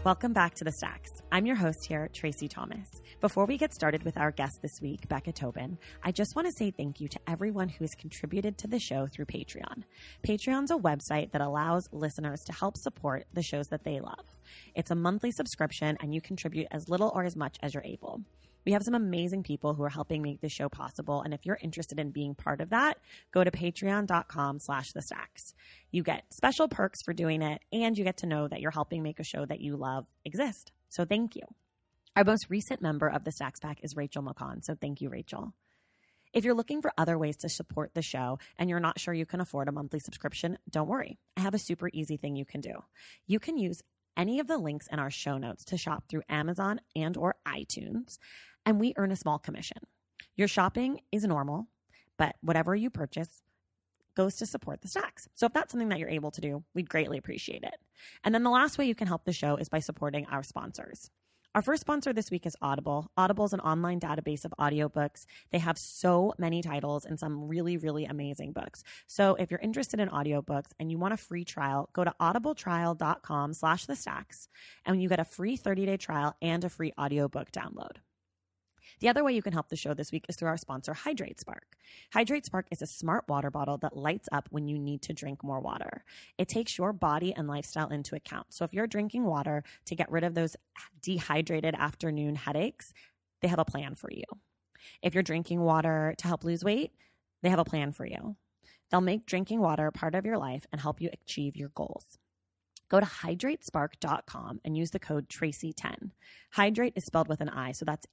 Welcome back to The Stacks. I'm your host here, Tracy Thomas. Before we get started with our guest this week, Becca Tobin, I just want to say thank you to everyone who has contributed to the show through Patreon. Patreon's a website that allows listeners to help support the shows that they love. It's a monthly subscription, and you contribute as little or as much as you're able. We have some amazing people who are helping make this show possible, and if you're interested in being part of that, go to patreon.com/thestacks. You get special perks for doing it, and you get to know that you're helping make a show that you love exist. So thank you. Our most recent member of the Stacks Pack is Rachel McCon, so thank you, Rachel. If you're looking for other ways to support the show and you're not sure you can afford a monthly subscription, don't worry. I have a super easy thing you can do. You can use any of the links in our show notes to shop through Amazon and or iTunes, and we earn a small commission. Your shopping is normal, but whatever you purchase goes to support the Stacks. So if that's something that you're able to do, we'd greatly appreciate it. And then the last way you can help the show is by supporting our sponsors. Our first sponsor this week is Audible. Audible is an online database of audiobooks. They have so many titles and some really, really amazing books. So if you're interested in audiobooks and you want a free trial, go to audibletrial.com/thestacks and you get a free 30-day trial and a free audiobook download. The other way you can help the show this week is through our sponsor, Hydrate Spark. Hydrate Spark is a smart water bottle that lights up when you need to drink more water. It takes your body and lifestyle into account. So if you're drinking water to get rid of those dehydrated afternoon headaches, they have a plan for you. If you're drinking water to help lose weight, they have a plan for you. They'll make drinking water part of your life and help you achieve your goals. Go to hydratespark.com and use the code Tracy10. Hydrate is spelled with an I, so that's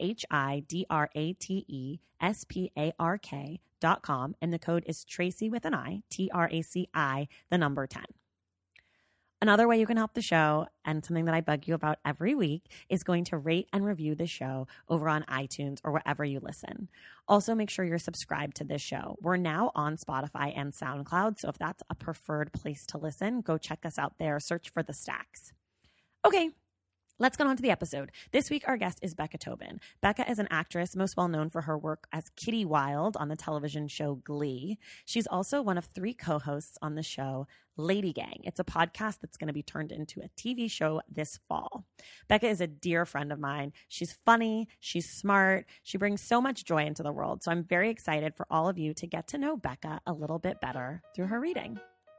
HIDRATESPARK.com, and the code is Tracy with an I, TRACI, the number 10. Another way you can help the show, and something that I bug you about every week, is going to rate and review the show over on iTunes or wherever you listen. Also, make sure you're subscribed to this show. We're now on Spotify and SoundCloud, so if that's a preferred place to listen, go check us out there. Search for The Stacks. Okay, let's get on to the episode. This week, our guest is Becca Tobin. Becca is an actress most well known for her work as Kitty Wilde on the television show Glee. She's also one of 3 co-hosts on the show Lady Gang. It's a podcast that's going to be turned into a TV show this fall. Becca is a dear friend of mine. She's funny. She's smart. She brings so much joy into the world. So I'm very excited for all of you to get to know Becca a little bit better through her reading.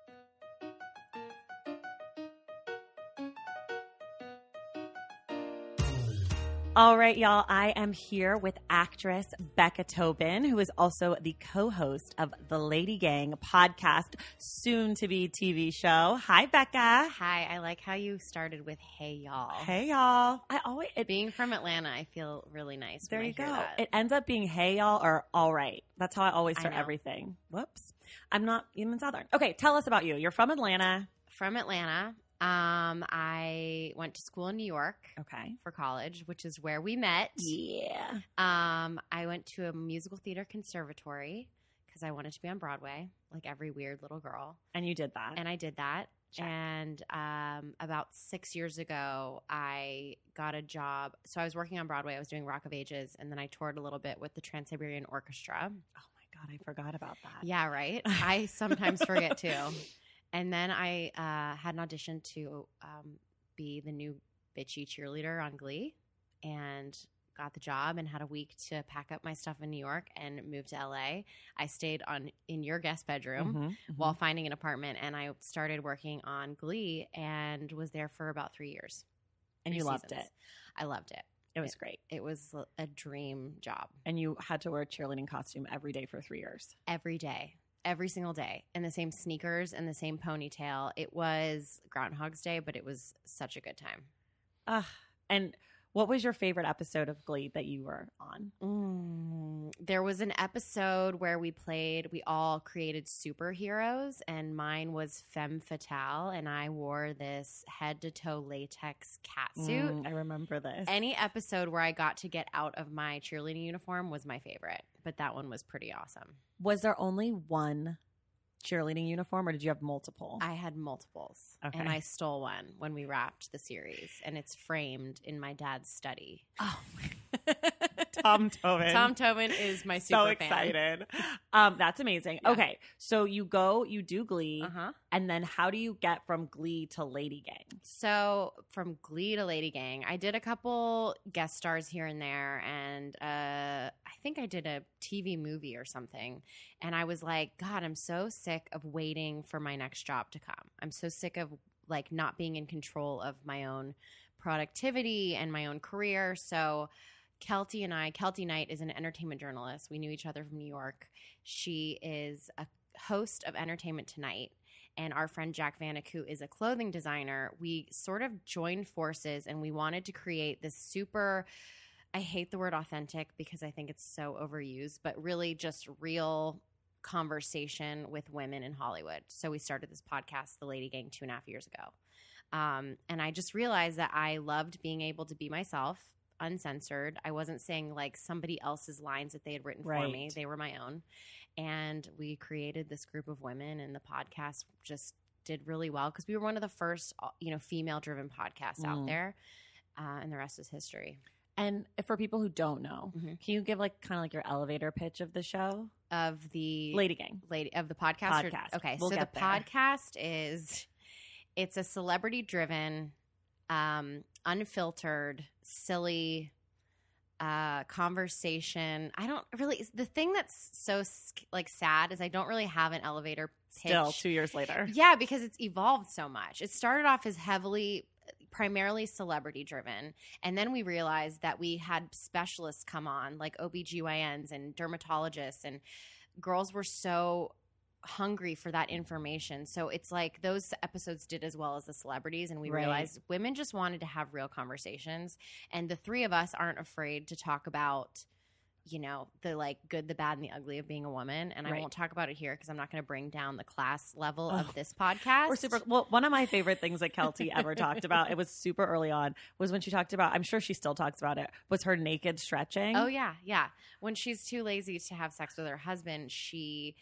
All right, y'all. I am here with actress Becca Tobin, who is also the co-host of the Lady Gang podcast, soon-to-be TV show. Hi, Becca. Hi. I like how you started with "Hey, y'all." Hey, y'all. Being from Atlanta, I feel really nice. There when you I hear go. that. It ends up being "Hey, y'all" or "All right." That's how I always start know. everything. Whoops. I'm not even Southern. Okay, tell us about you. You're from Atlanta. From Atlanta. I went to school in New York. Okay. For college, which is where we met. Yeah. I went to a musical theater conservatory because I wanted to be on Broadway, like every weird little girl. And you did that. And I did that. Check. And about 6 years ago, I got a job. So I was working on Broadway. I was doing Rock of Ages, and then I toured a little bit with the Trans-Siberian Orchestra. Oh, my God. I forgot about that. Yeah, right? I sometimes forget, too. And then I had an audition to be the new bitchy cheerleader on Glee, and got the job and had a week to pack up my stuff in New York and move to LA. I stayed in your guest bedroom while finding an apartment, and I started working on Glee and was there for about 3 years. And you loved it. I loved it. It was great. It was a dream job. And you had to wear a cheerleading costume every day for 3 years. Every day. Every single day, and the same sneakers and the same ponytail. It was Groundhog's Day, but it was such a good time. And what was your favorite episode of Glee that you were on? There was an episode where we all created superheroes, and mine was Femme Fatale, and I wore this head-to-toe latex catsuit. I remember this. Any episode where I got to get out of my cheerleading uniform was my favorite, but that one was pretty awesome. Was there only one cheerleading uniform, or did you have multiple? I had multiples, Okay. and I stole one when we wrapped the series, and it's framed in my dad's study. Oh, Tom Tobin. Tom Tobin is my super so fan. excited. That's amazing. Yeah. Okay, so you do Glee, and then how do you get from Glee to Lady Gang? So from Glee to Lady Gang, I did a couple guest stars here and there, and I think I did a TV movie or something. And I was like, God, I'm so sick of waiting for my next job to come. I'm so sick of like not being in control of my own productivity and my own career. So Kelty Knight is an entertainment journalist. We knew each other from New York. She is a host of Entertainment Tonight. And our friend Jack Vanek, who is a clothing designer, we sort of joined forces and we wanted to create this super, I hate the word authentic because I think it's so overused, but really just real conversation with women in Hollywood. So we started this podcast, The Lady Gang, 2.5 years ago. And I just realized that I loved being able to be myself, uncensored. I wasn't saying like somebody else's lines that they had written for me. They were my own. And we created this group of women, and the podcast just did really well because we were one of the first, female-driven podcasts out there, and the rest is history. And for people who don't know, can you give like kind of like your elevator pitch of the show? Of the Lady Gang. Of the podcast? Okay, we'll so the there. podcast it's a celebrity-driven, unfiltered, silly conversation. I don't really. The thing that's so like sad is I don't really have an elevator pitch. Still 2 years later. Yeah, because it's evolved so much. It started off as primarily celebrity driven, and then we realized that we had specialists come on like OBGYNs and dermatologists, and girls were so hungry for that information. So it's like those episodes did as well as the celebrities, and we realized women just wanted to have real conversations, and the three of us aren't afraid to talk about the like good, the bad, and the ugly of being a woman. And I won't talk about it here because I'm not going to bring down the class level of this podcast. One of my favorite things that Kelty ever talked about, it was super early on, was when she talked about, I'm sure she still talks about it, was her naked stretching. Oh yeah. When she's too lazy to have sex with her husband, she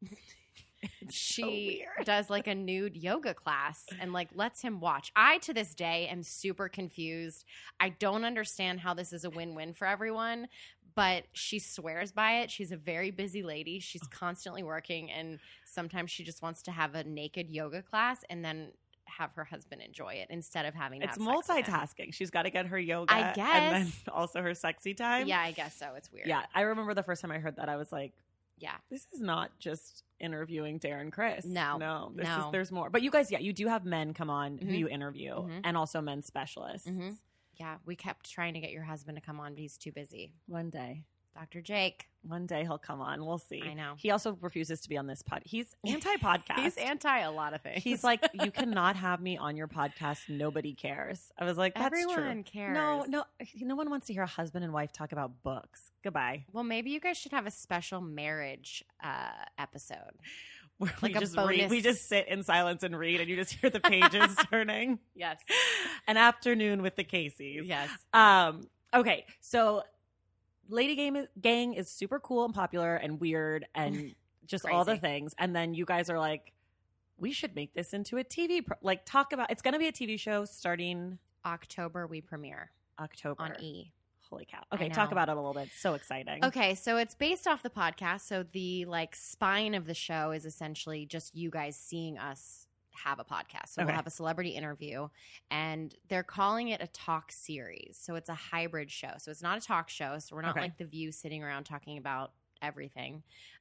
does like a nude yoga class and like lets him watch. I to this day am super confused. I don't understand how this is a win-win for everyone, but she swears by it. She's a very busy lady. She's constantly working, and sometimes she just wants to have a naked yoga class and then have her husband enjoy it instead of having to have sex with him. Multitasking. She's got to get her yoga, I guess, and then also her sexy time. Yeah, I guess so. It's weird. Yeah, I remember the first time I heard that, I was like, yeah, this is not just interviewing Darren Criss. No. There's more. But you guys, you do have men come on who you interview, and also men specialists. Yeah, we kept trying to get your husband to come on, but he's too busy. One day. Dr. Jake. One day he'll come on. We'll see. I know. He also refuses to be on this pod. He's anti-podcast. He's anti a lot of things. He's like, you cannot have me on your podcast. Nobody cares. I was like, that's Everyone true. cares. No one wants to hear a husband and wife talk about books. Goodbye. Well, maybe you guys should have a special marriage episode. Where like we a just bonus. read. We just sit in silence and read, and you just hear the pages turning. Yes. An afternoon with the Caseys. Yes. Okay, so Lady Gang is super cool and popular and weird and just all the things. And then you guys are like, we should make this into a TV talk about. It's going to be a TV show starting October. We premiere October on E. Holy cow. Okay, talk about it a little bit. So exciting. Okay, so it's based off the podcast. So the spine of the show is essentially just you guys seeing us have a podcast. So we'll have a celebrity interview, and they're calling it a talk series. So it's a hybrid show. So it's not a talk show. So we're not like The View sitting around talking about everything.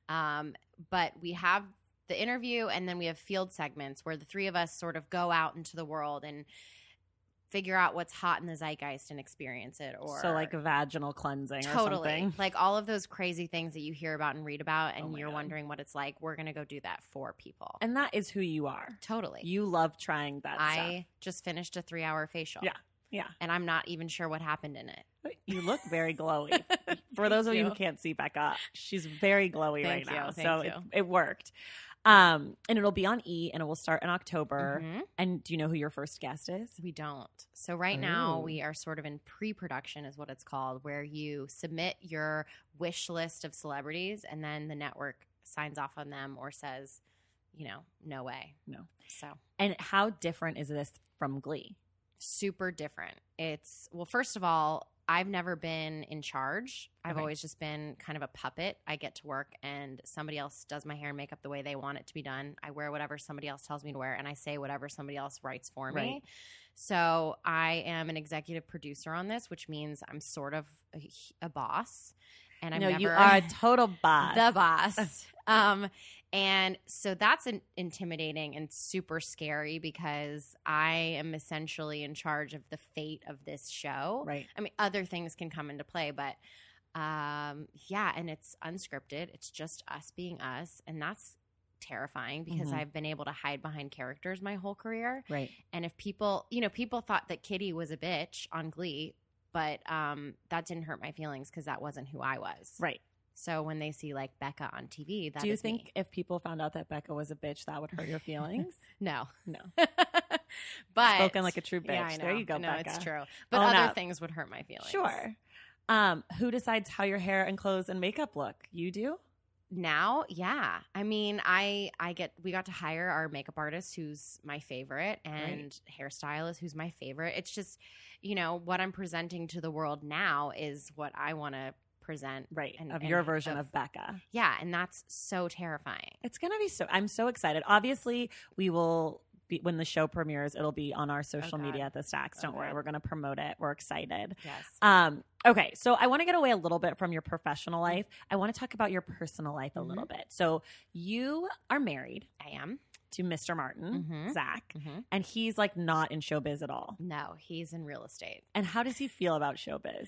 But we have the interview, and then we have field segments where the three of us sort of go out into the world and figure out what's hot in the zeitgeist and experience it. Or so like vaginal cleansing or something. Like all of those crazy things that you hear about and read about, and you're wondering what it's like. We're going to go do that for people. And that is who you are. Totally. You love trying that stuff. I just finished a 3-hour facial. Yeah. And I'm not even sure what happened in it. You look very glowy. For those of you who can't see Becca, she's very glowy right now. Thank you. It worked. And it'll be on E, and it will start in October. And do you know who your first guest is? We don't. So right now we are sort of in pre-production is what it's called, where you submit your wish list of celebrities, and then the network signs off on them or says, no way. No. So. And how different is this from Glee? Super different. It's, well, first of all, I've never been in charge. I've Okay. always just been kind of a puppet. I get to work and somebody else does my hair and makeup the way they want it to be done. I wear whatever somebody else tells me to wear, and I say whatever somebody else writes for me. Right. So I am an executive producer on this, which means I'm sort of a boss. And I'm never you are a total boss. the boss. And so that's intimidating and super scary because I am essentially in charge of the fate of this show. Right. I mean, other things can come into play, but yeah, and it's unscripted. It's just us being us, and that's terrifying because Mhm. I've been able to hide behind characters my whole career. Right. And if people thought that Kitty was a bitch on Glee, but that didn't hurt my feelings because that wasn't who I was. Right. So when they see like Becca on TV, that Do you is think me. if people found out that Becca was a bitch, that would hurt your feelings? No. No. But Spoken like a true bitch. Yeah, I know. There you go, No, Becca. it's true. But Own other up. things would hurt my feelings. Sure. Who decides how your hair and clothes and makeup look? You do? Now, yeah. I mean, we got to hire our makeup artist who's my favorite and hairstylist who's my favorite. It's just, what I'm presenting to the world now is what I want to present. Right. And, of and your version of Becca. Yeah, and that's so terrifying. It's going to be I'm so excited. Obviously, we will be, when the show premieres, it'll be on our social God. media at the Stacks. Don't worry. God. We're going to promote it. We're excited. Yes. Okay. So I want to get away a little bit from your professional life. I want to talk about your personal life a little bit. So you are married I am. to Mr. Martin, Mhm. Zach, Mhm. and he's like not in showbiz at all. No, he's in real estate. And how does he feel about showbiz?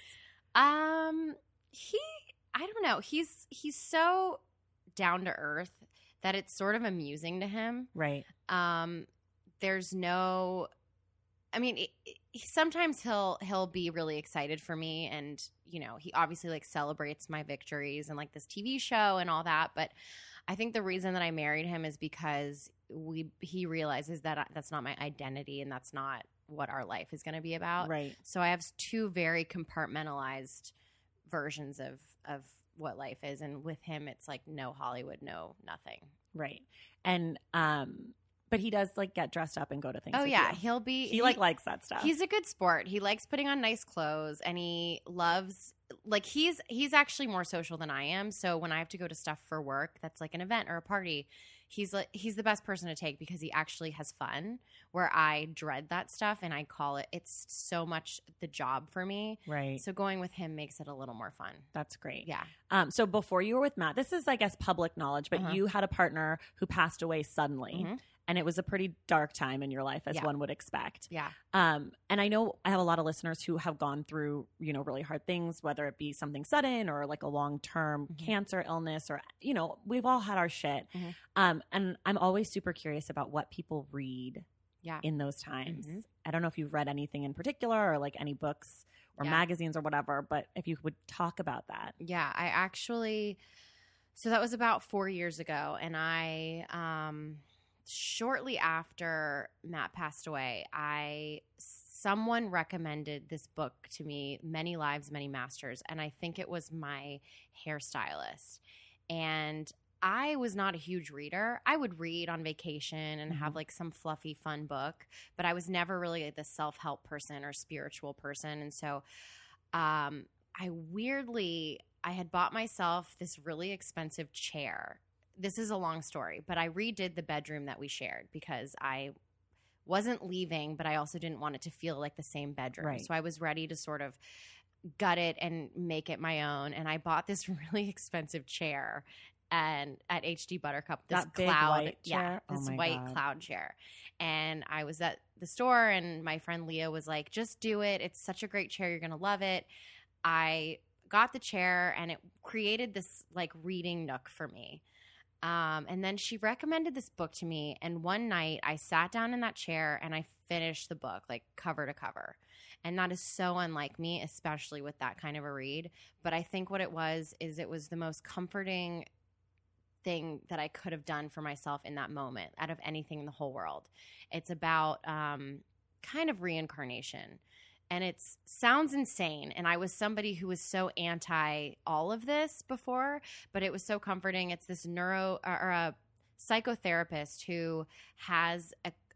I don't know. He's so down to earth that it's sort of amusing to him. Right. There's no, I mean, sometimes he'll be really excited for me, and he obviously like celebrates my victories and like this TV show and all that. But I think the reason that I married him is because he realizes that that's not my identity and that's not what our life is going to be about. Right. So I have two very compartmentalized versions of what life is, and with him it's like no Hollywood, no nothing. Right. And but he does like get dressed up and go to things. Oh with yeah, you. he likes that stuff. He's a good sport. He likes putting on nice clothes, and he loves like he's actually more social than I am. So when I have to go to stuff for work that's like an event or a party, he's the best person to take because he actually has fun, where I dread that stuff and I call it's so much the job for me. Right. So going with him makes it a little more fun. That's great. Yeah. So before you were with Matt, this is, I guess, public knowledge, but you had a partner who passed away suddenly. Mhm. And it was a pretty dark time in your life, as Yeah. one would expect. Yeah. And I know I have a lot of listeners who have gone through, really hard things, whether it be something sudden or like a long-term cancer illness, or, we've all had our shit. Mhm. And I'm always super curious about what people read in those times. Mhm. I don't know if you've read anything in particular or like any books or magazines or whatever, but if you would talk about that. Yeah, I actually so that was about 4 years ago, and I shortly after Matt passed away, someone recommended this book to me, Many Lives, Many Masters, and I think it was my hairstylist. And I was not a huge reader. I would read on vacation and have like some fluffy fun book, but I was never really like the self-help person or spiritual person. And so I had bought myself this really expensive chair. This is a long story, but I redid the bedroom that we shared because I wasn't leaving, but I also didn't want it to feel like the same bedroom. Right. So I was ready to sort of gut it and make it my own. And I bought this really expensive chair and at HD Buttercup, this That big cloud, white chair? Oh this my white God. cloud chair. And I was at the store, and my friend Leah was like, "Just do it. It's such a great chair. You're gonna love it." I got the chair, and it created this like reading nook for me. And then she recommended this book to me, and one night I sat down in that chair and I finished the book like cover to cover. And that is so unlike me, especially with that kind of a read. But I think what it was the most comforting thing that I could have done for myself in that moment out of anything in the whole world. It's about kind of reincarnation. And it sounds insane. And I was somebody who was so anti all of this before, but it was so comforting. It's this a psychotherapist who has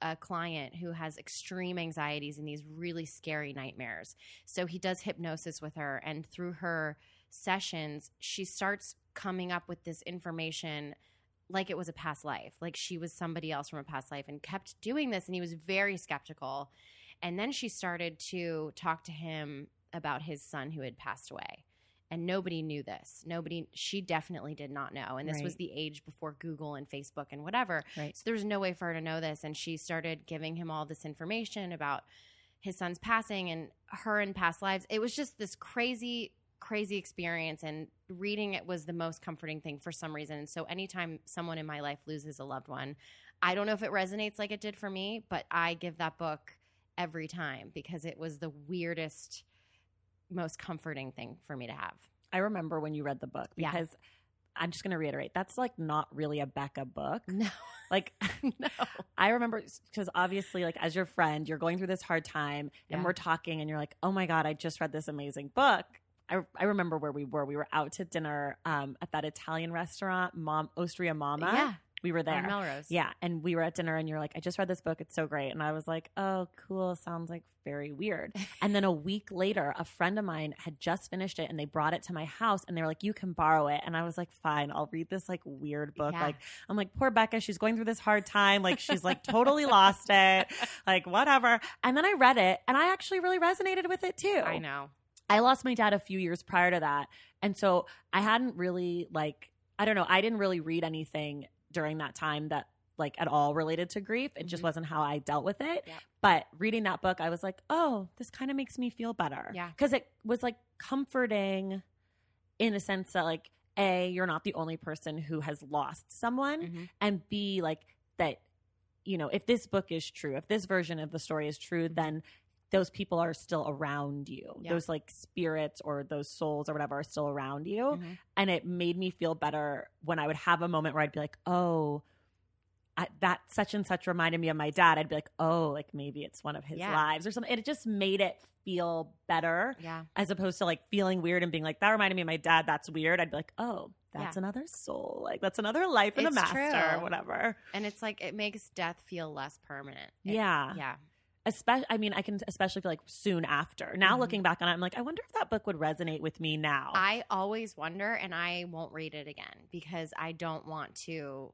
a client who has extreme anxieties and these really scary nightmares. So he does hypnosis with her, and through her sessions, she starts coming up with this information like it was a past life, like she was somebody else from a past life, and kept doing this. And he was very skeptical. And then she started to talk to him about his son who had passed away. And nobody knew this. She definitely did not know. And this was the age before Google and Facebook and whatever. Right. So there was no way for her to know this. And she started giving him all this information about his son's passing and her in past lives. It was just this crazy experience, and reading it was the most comforting thing for some reason. And so anytime someone in my life loses a loved one, I don't know if it resonates like it did for me, but I give that book every time because it was the weirdest, most comforting thing for me to have. I remember when you read the book, because I'm just going to reiterate, that's like not really a Becca book. No. Like, No. I remember, because obviously, like, as your friend, you're going through this hard time, and we're talking, and you're like, oh my God, I just read this amazing book. I remember where we were. We were out to dinner at that Italian restaurant, Ostria Mama. Yeah. We were there. On Melrose. Yeah. And we were at dinner, and you're like, I just read this book. It's so great. And I was like, oh, cool. Sounds like very weird. And then a week later, a friend of mine had just finished it, and they brought it to my house, and they were like, you can borrow it. And I was like, fine, I'll read this like weird book. Yeah. Like, I'm like, poor Becca, she's going through this hard time. Like, she's like totally lost it. Like, whatever. And then I read it, and I actually really resonated with it too. I know. I lost my dad a few years prior to that. And so I hadn't really I didn't really read anything during that time that like at all related to grief. It just wasn't how I dealt with it. Yeah. But reading that book, I was like, oh, this kind of makes me feel better. Yeah. Because it was like comforting in a sense that like, A, you're not the only person who has lost someone. And B, like that, you know, if this book is true, if this version of the story is true, then those people are still around you. Yeah. Those like spirits or those souls or whatever are still around you. And it made me feel better when I would have a moment where I'd be like, oh, that such and such reminded me of my dad. I'd be like, oh, like maybe it's one of his lives or something. And it just made it feel better. Yeah. As opposed to like feeling weird and being like, that reminded me of my dad. That's weird. I'd be like, oh, that's another soul. Like that's another life in the master true. or whatever. And it's like, it makes death feel less permanent. Yeah. I mean, I can especially feel like soon after. Now looking back on it, I'm like, I wonder if that book would resonate with me now. I always wonder, and I won't read it again because I don't want to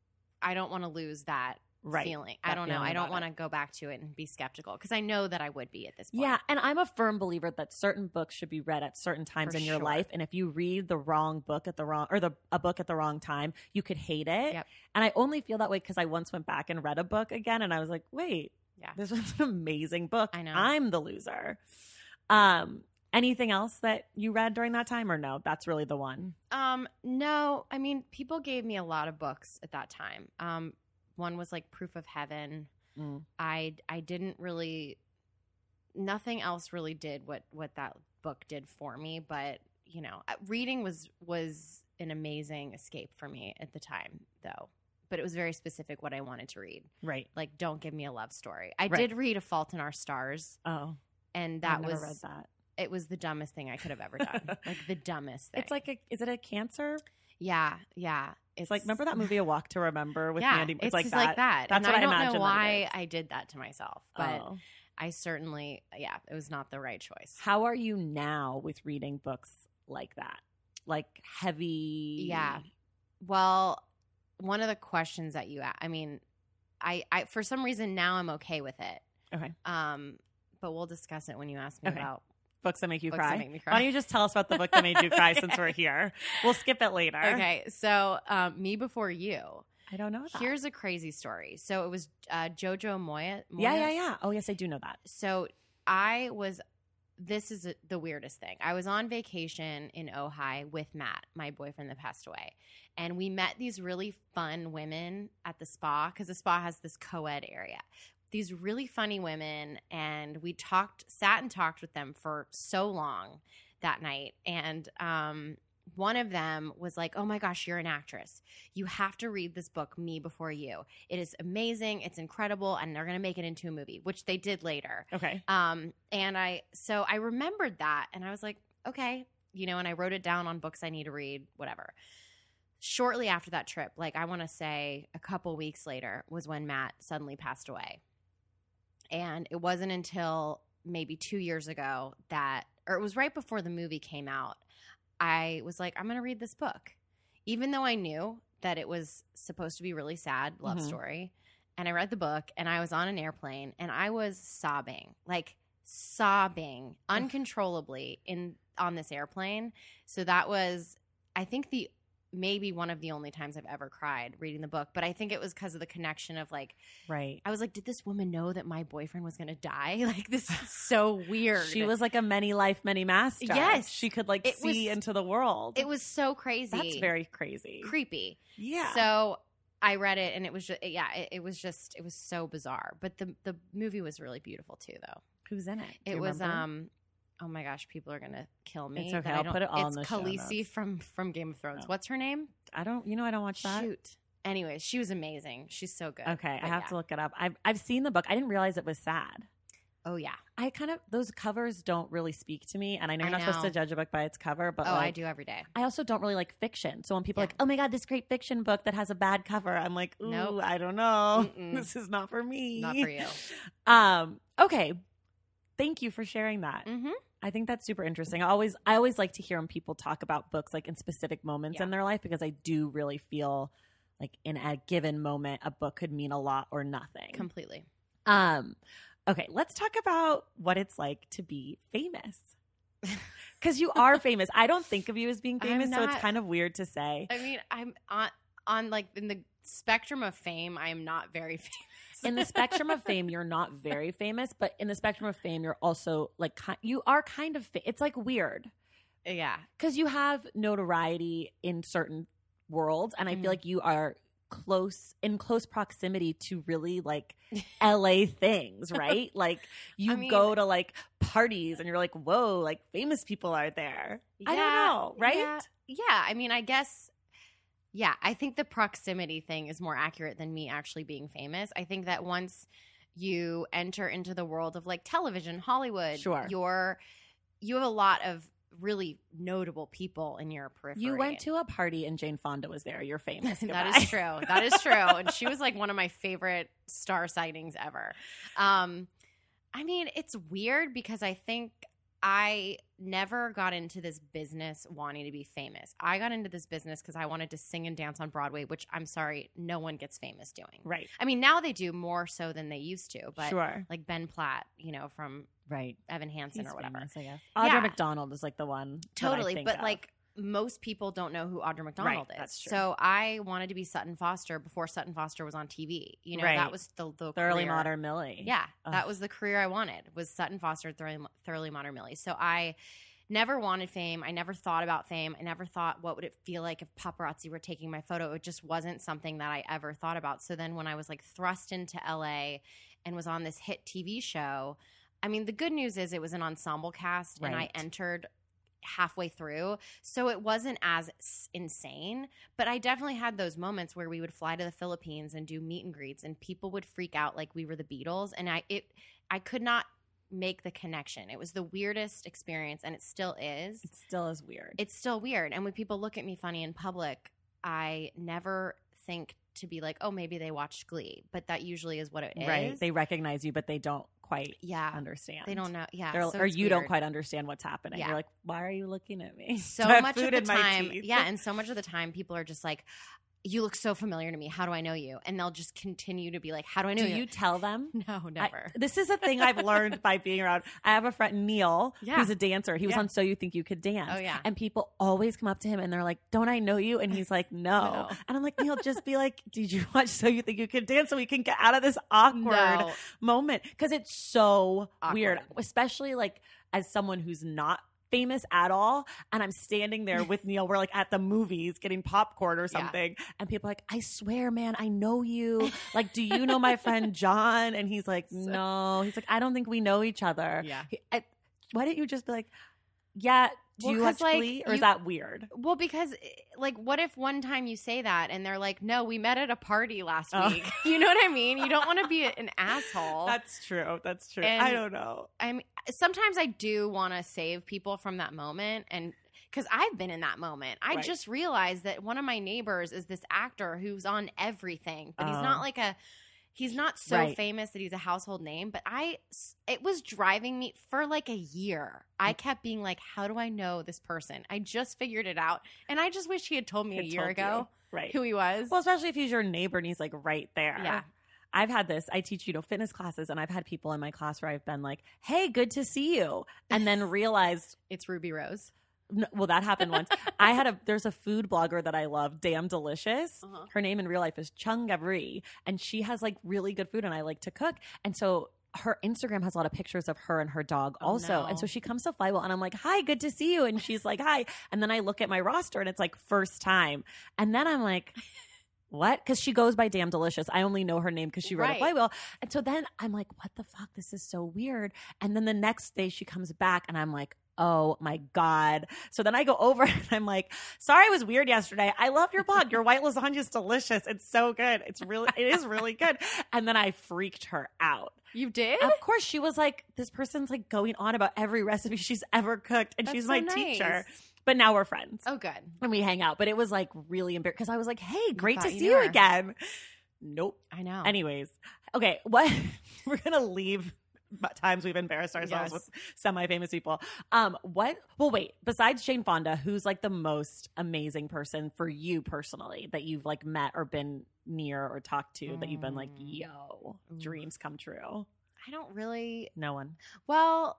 lose that feeling. I don't know. I don't want to go back to it and be skeptical because I know that I would be at this point. Yeah, and I'm a firm believer that certain books should be read at certain times in your life. And if you read the wrong book at the wrong a book at the wrong time, you could hate it. Yep. And I only feel that way because I once went back and read a book again, and I was like, wait. Yeah. This was an amazing book. I know. I'm the loser. Anything else that you read during that time or no? That's really the one. No. I mean, people gave me a lot of books at that time. One was like Proof of Heaven. I didn't really – nothing else really did what that book did for me. But, you know, reading was an amazing escape for me at the time, though. But it was very specific what I wanted to read. Right. Like, don't give me a love story. I did read A Fault in Our Stars. Oh. And that I've never read that. It was the dumbest thing I could have ever done. Like, the dumbest thing. It's like is it a cancer? Yeah. It's like, remember that movie A Walk to Remember with Mandy? It's like like that. That's and what I don't imagine know why I did that to myself. But I certainly, it was not the right choice. How are you now with reading books like that? Like heavy? Yeah. Well, one of the questions that you asked, I mean, I for some reason now I'm okay with it. Okay. But we'll discuss it when you ask me about books that make you books cry. That make me cry. Why don't you just tell us about the book that made you cry since we're here? We'll skip it later. Okay. So, Me Before You. I don't know that. Here's a crazy story. So it was Jojo Moyes. Yeah. Oh, yes, I do know that. So this is the weirdest thing. I was on vacation in Ojai with Matt, my boyfriend that passed away. And we met these really fun women at the spa because the spa has this co-ed area. These really funny women, and we sat and talked with them for so long that night. And one of them was like, oh my gosh, you're an actress. You have to read this book, Me Before You. It is amazing. It's incredible. And they're going to make it into a movie, which they did later. Okay. And I remembered that, and I was like, okay, you know, and I wrote it down on books I need to read, whatever. shortly after that trip, like I want to say a couple weeks later, was when Matt suddenly passed away. And it wasn't until maybe 2 years ago or it was right before the movie came out, I was like, I'm going to read this book. Even though I knew that it was supposed to be really sad love story. And I read the book and I was on an airplane and I was sobbing uncontrollably on this airplane. So that was, I think, maybe one of the only times I've ever cried reading the book. But I think it was because of the connection of like, right. I was like, did this woman know that my boyfriend was going to die? Like, this is so weird. She was like a many life, many master. Yes. She could like see into the world. It was so crazy. That's very crazy. Creepy. Yeah. So I read it and it was just, it was so bizarre. But the movie was really beautiful too, though. Who's in it? It was, oh my gosh, people are gonna kill me. It's okay. I'll put it all in the show notes. Khaleesi from Game of Thrones. Oh. What's her name? I don't watch that. Shoot. Anyways, she was amazing. She's so good. Okay, I have to look it up. I've seen the book. I didn't realize it was sad. Oh yeah. Those covers don't really speak to me, and I know you're not supposed to judge a book by its cover, but I do every day. I also don't really like fiction. So when people are like, oh my God, this great fiction book that has a bad cover, I'm like, ooh, nope. I don't know. This is not for me. Not for you. Okay. Thank you for sharing that. Mm-hmm. I think that's super interesting. I always like to hear when people talk about books like in specific moments in their life, because I do really feel like in a given moment a book could mean a lot or nothing. Completely. Okay, let's talk about what it's like to be famous. Because you are famous. I don't think of you as being famous, so it's kind of weird to say. I mean, I'm on like in the spectrum of fame, I am not very famous. In the spectrum of fame, you're not very famous, but in the spectrum of fame, you're also like, you are kind of, it's like weird. Yeah. Because you have notoriety in certain worlds, and I feel like you are in close proximity to really like LA things, right? Like you go to like parties and you're like, whoa, like famous people are there. Yeah, I don't know, right? Yeah. I mean, I guess, I think the proximity thing is more accurate than me actually being famous. I think that once you enter into the world of like television, Hollywood, sure, you have a lot of really notable people in your periphery. You went to a party and Jane Fonda was there. You're famous. That is true. That is true. And she was like one of my favorite star sightings ever. I mean, it's weird because I think I never got into this business wanting to be famous. I got into this business because I wanted to sing and dance on Broadway, which I'm sorry, no one gets famous doing. Right. I mean, now they do more so than they used to. But sure. Like Ben Platt, from Evan Hansen or whatever. Famous, I guess. Audra McDonald is like the one. Totally. But like most people don't know who Audra McDonald is. That's true. So I wanted to be Sutton Foster before Sutton Foster was on TV. That was the Thoroughly Modern Millie. Yeah, that was the career I wanted, was Sutton Foster, Thoroughly Modern Millie. So I never wanted fame. I never thought about fame. I never thought, what would it feel like if paparazzi were taking my photo? It just wasn't something that I ever thought about. So then when I was like thrust into LA and was on this hit TV show, I mean, the good news is it was an ensemble cast and I entered halfway through, so it wasn't as insane, but I definitely had those moments where we would fly to the Philippines and do meet and greets and people would freak out like we were the Beatles, and I could not make the connection. It was the weirdest experience, and it still is. It still is weird. It's still weird, and when people look at me funny in public, I never think to be like, oh, maybe they watched Glee, but that usually is what it is. Right. They recognize you, but they don't quite understand. They don't know. Yeah. So or you don't quite understand what's happening. Yeah. You're like, why are you looking at me? So much of the time. Yeah. And so much of the time people are just like, you look so familiar to me. How do I know you? And they'll just continue to be like, how do I know you? Do you tell them? No, never. This is a thing I've learned by being around. I have a friend, Neil, who's a dancer. He was on So You Think You Could Dance. Oh, yeah. And people always come up to him and they're like, don't I know you? And he's like, no. And I'm like, Neil, just be like, did you watch So You Think You Could Dance so we can get out of this awkward moment? Because it's so weird, especially like as someone who's not famous at all, and I'm standing there with Neil, we're like at the movies getting popcorn or something, and people are like, I swear, man, I know you, like, do you know my friend John? And he's like, no. He's like, I don't think we know each other. Why didn't you just be like, yeah, do you watch Glee? Or is that weird? Well, because like, what if one time you say that and they're like, no, we met at a party last week. You know what I mean? You don't want to be an asshole. That's true. That's true. And I don't know. I mean, sometimes I do want to save people from that moment, and because I've been in that moment. I Right. just realized that one of my neighbors is this actor who's on everything, but he's not like he's not so Right. famous that he's a household name. But it was driving me for like a year. I kept being like, how do I know this person? I just figured it out. And I just wish he had told me a Had year told ago you. Right. who he was. Well, especially if he's your neighbor and he's like right there. Yeah. I've had this. I teach, fitness classes, and I've had people in my class where I've been like, hey, good to see you. And then realized, It's Ruby Rose. well, that happened once. There's a food blogger that I love, Damn Delicious. Uh-huh. Her name in real life is Chung Gavri, and she has like really good food, and I like to cook. And so her Instagram has a lot of pictures of her and her dog also. no. And so she comes to Flywheel, and I'm like, hi, good to see you. And she's like, hi. And then I look at my roster, and it's like first time. And then I'm like, what? Because she goes by Damn Delicious. I only know her name because she wrote Right. a Flywheel. And so then I'm like, what the fuck? This is so weird. And then the next day she comes back, and I'm like, oh my God. So then I go over and I'm like, sorry, I was weird yesterday. I love your blog. Your white lasagna is delicious. It's so good. It is really good. And then I freaked her out. You did? Of course, she was like, this person's like going on about every recipe she's ever cooked. And That's she's so my nice. teacher. But now we're friends. Oh, good. And we hang out. But it was like really embarrassing because I was like, hey, great to thought you see knew you her. again. Nope. I know. Anyways, okay, what we're gonna leave times we've embarrassed ourselves Yes. with semi-famous people. Wait, besides Jane Fonda, who's like the most amazing person for you personally that you've like met or been near or talked to that you've been like, yo, dreams come true? I don't really. No one. Well,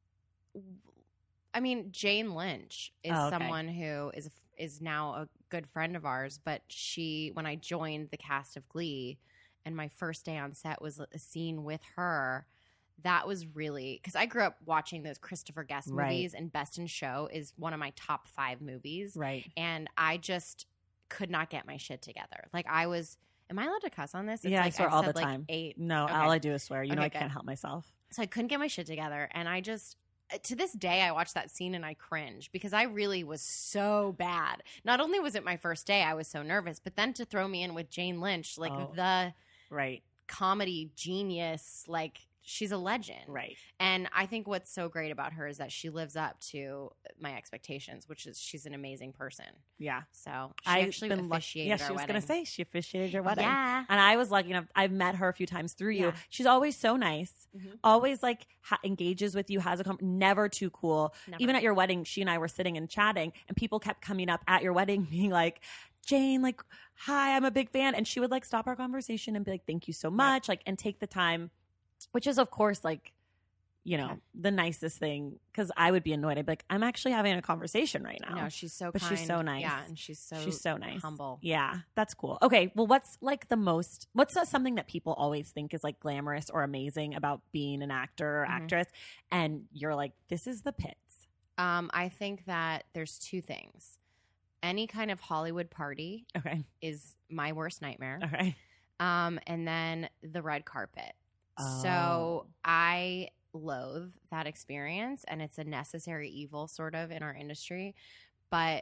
I mean, Jane Lynch is Oh, okay. someone who is now a good friend of ours. But when I joined the cast of Glee, and my first day on set was a scene with her, that was really because I grew up watching those Christopher Guest Right. movies, and Best in Show is one of my top 5 movies. Right. And I just could not get my shit together. Like I was. Am I allowed to cuss on this? It's Yeah, I like swear I've all said the like time. 8. No, Okay. all I do is swear. You know Okay, I can't good. help myself. So I couldn't get my shit together. And I just, to this day, I watch that scene and I cringe because I really was so bad. Not only was it my first day, I was so nervous, but then to throw me in with Jane Lynch, like Oh. the Right. comedy genius, like she's a legend. Right. And I think what's so great about her is that she lives up to my expectations, which is she's an amazing person. Yeah. So she I've actually been officiated Yeah, our she was wedding. going to say she officiated your wedding. Yeah. And I was lucky enough. I've met her a few times through you. Yeah. She's always so nice. Mhm. Always like engages with you, has never too cool. Never. Even at your wedding, she and I were sitting and chatting, and people kept coming up at your wedding being like, Jane, like, hi, I'm a big fan. And she would like stop our conversation and be like, thank you so much. Like, and take the time, which is of course like, Okay. the nicest thing. Cause I would be annoyed. I'd be like, I'm actually having a conversation right now. No, she's so But kind. she's so nice. Yeah, and she's so nice. humble. Yeah, that's cool. Okay, well, what's something that people always think is like glamorous or amazing about being an actor or Mhm. actress, and you're like, this is the pits. I think that there's 2 things. Any kind of Hollywood party Okay, is my worst nightmare. okay. And then the red carpet. Oh. So I loathe that experience, and it's a necessary evil sort of in our industry. But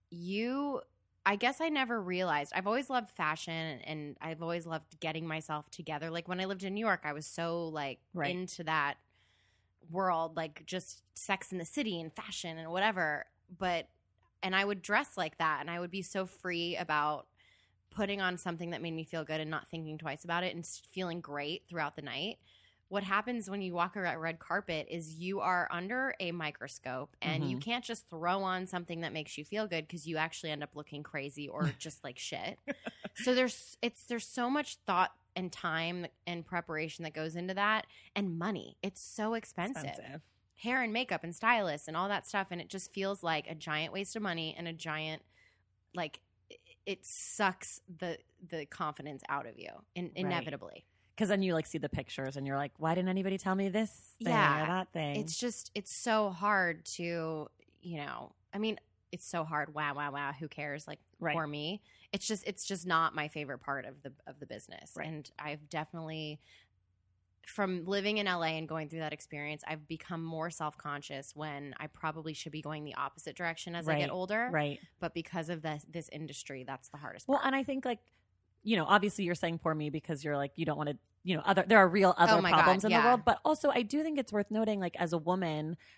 I guess I never realized. I've always loved fashion, and I've always loved getting myself together. Like when I lived in New York, I was so like Right. into that world, like just Sex in the City and fashion and whatever. And I would dress like that, and I would be so free about putting on something that made me feel good and not thinking twice about it and feeling great throughout the night. What happens when you walk around a red carpet is you are under a microscope, and you can't just throw on something that makes you feel good because you actually end up looking crazy or just like shit. So there's so much thought and time and preparation that goes into that, and money. It's so expensive. Hair and makeup and stylists and all that stuff, and it just feels like a giant waste of money and a giant like it sucks the confidence out of you inevitably. Because then you like see the pictures and you're like, why didn't anybody tell me this thing Yeah. or that thing? It's so hard to, I mean, it's so hard. Wow. Who cares? Like Right. for me, it's just not my favorite part of the business. Right. And I've definitely, from living in LA and going through that experience, I've become more self-conscious when I probably should be going the opposite direction as I Right. get older. Right. But because of this industry, that's the hardest Well, part. and I think like, obviously you're saying poor me because you're like, you don't want to, there are real other Oh my God, problems in the yeah. world. But also I do think it's worth noting, like as a woman,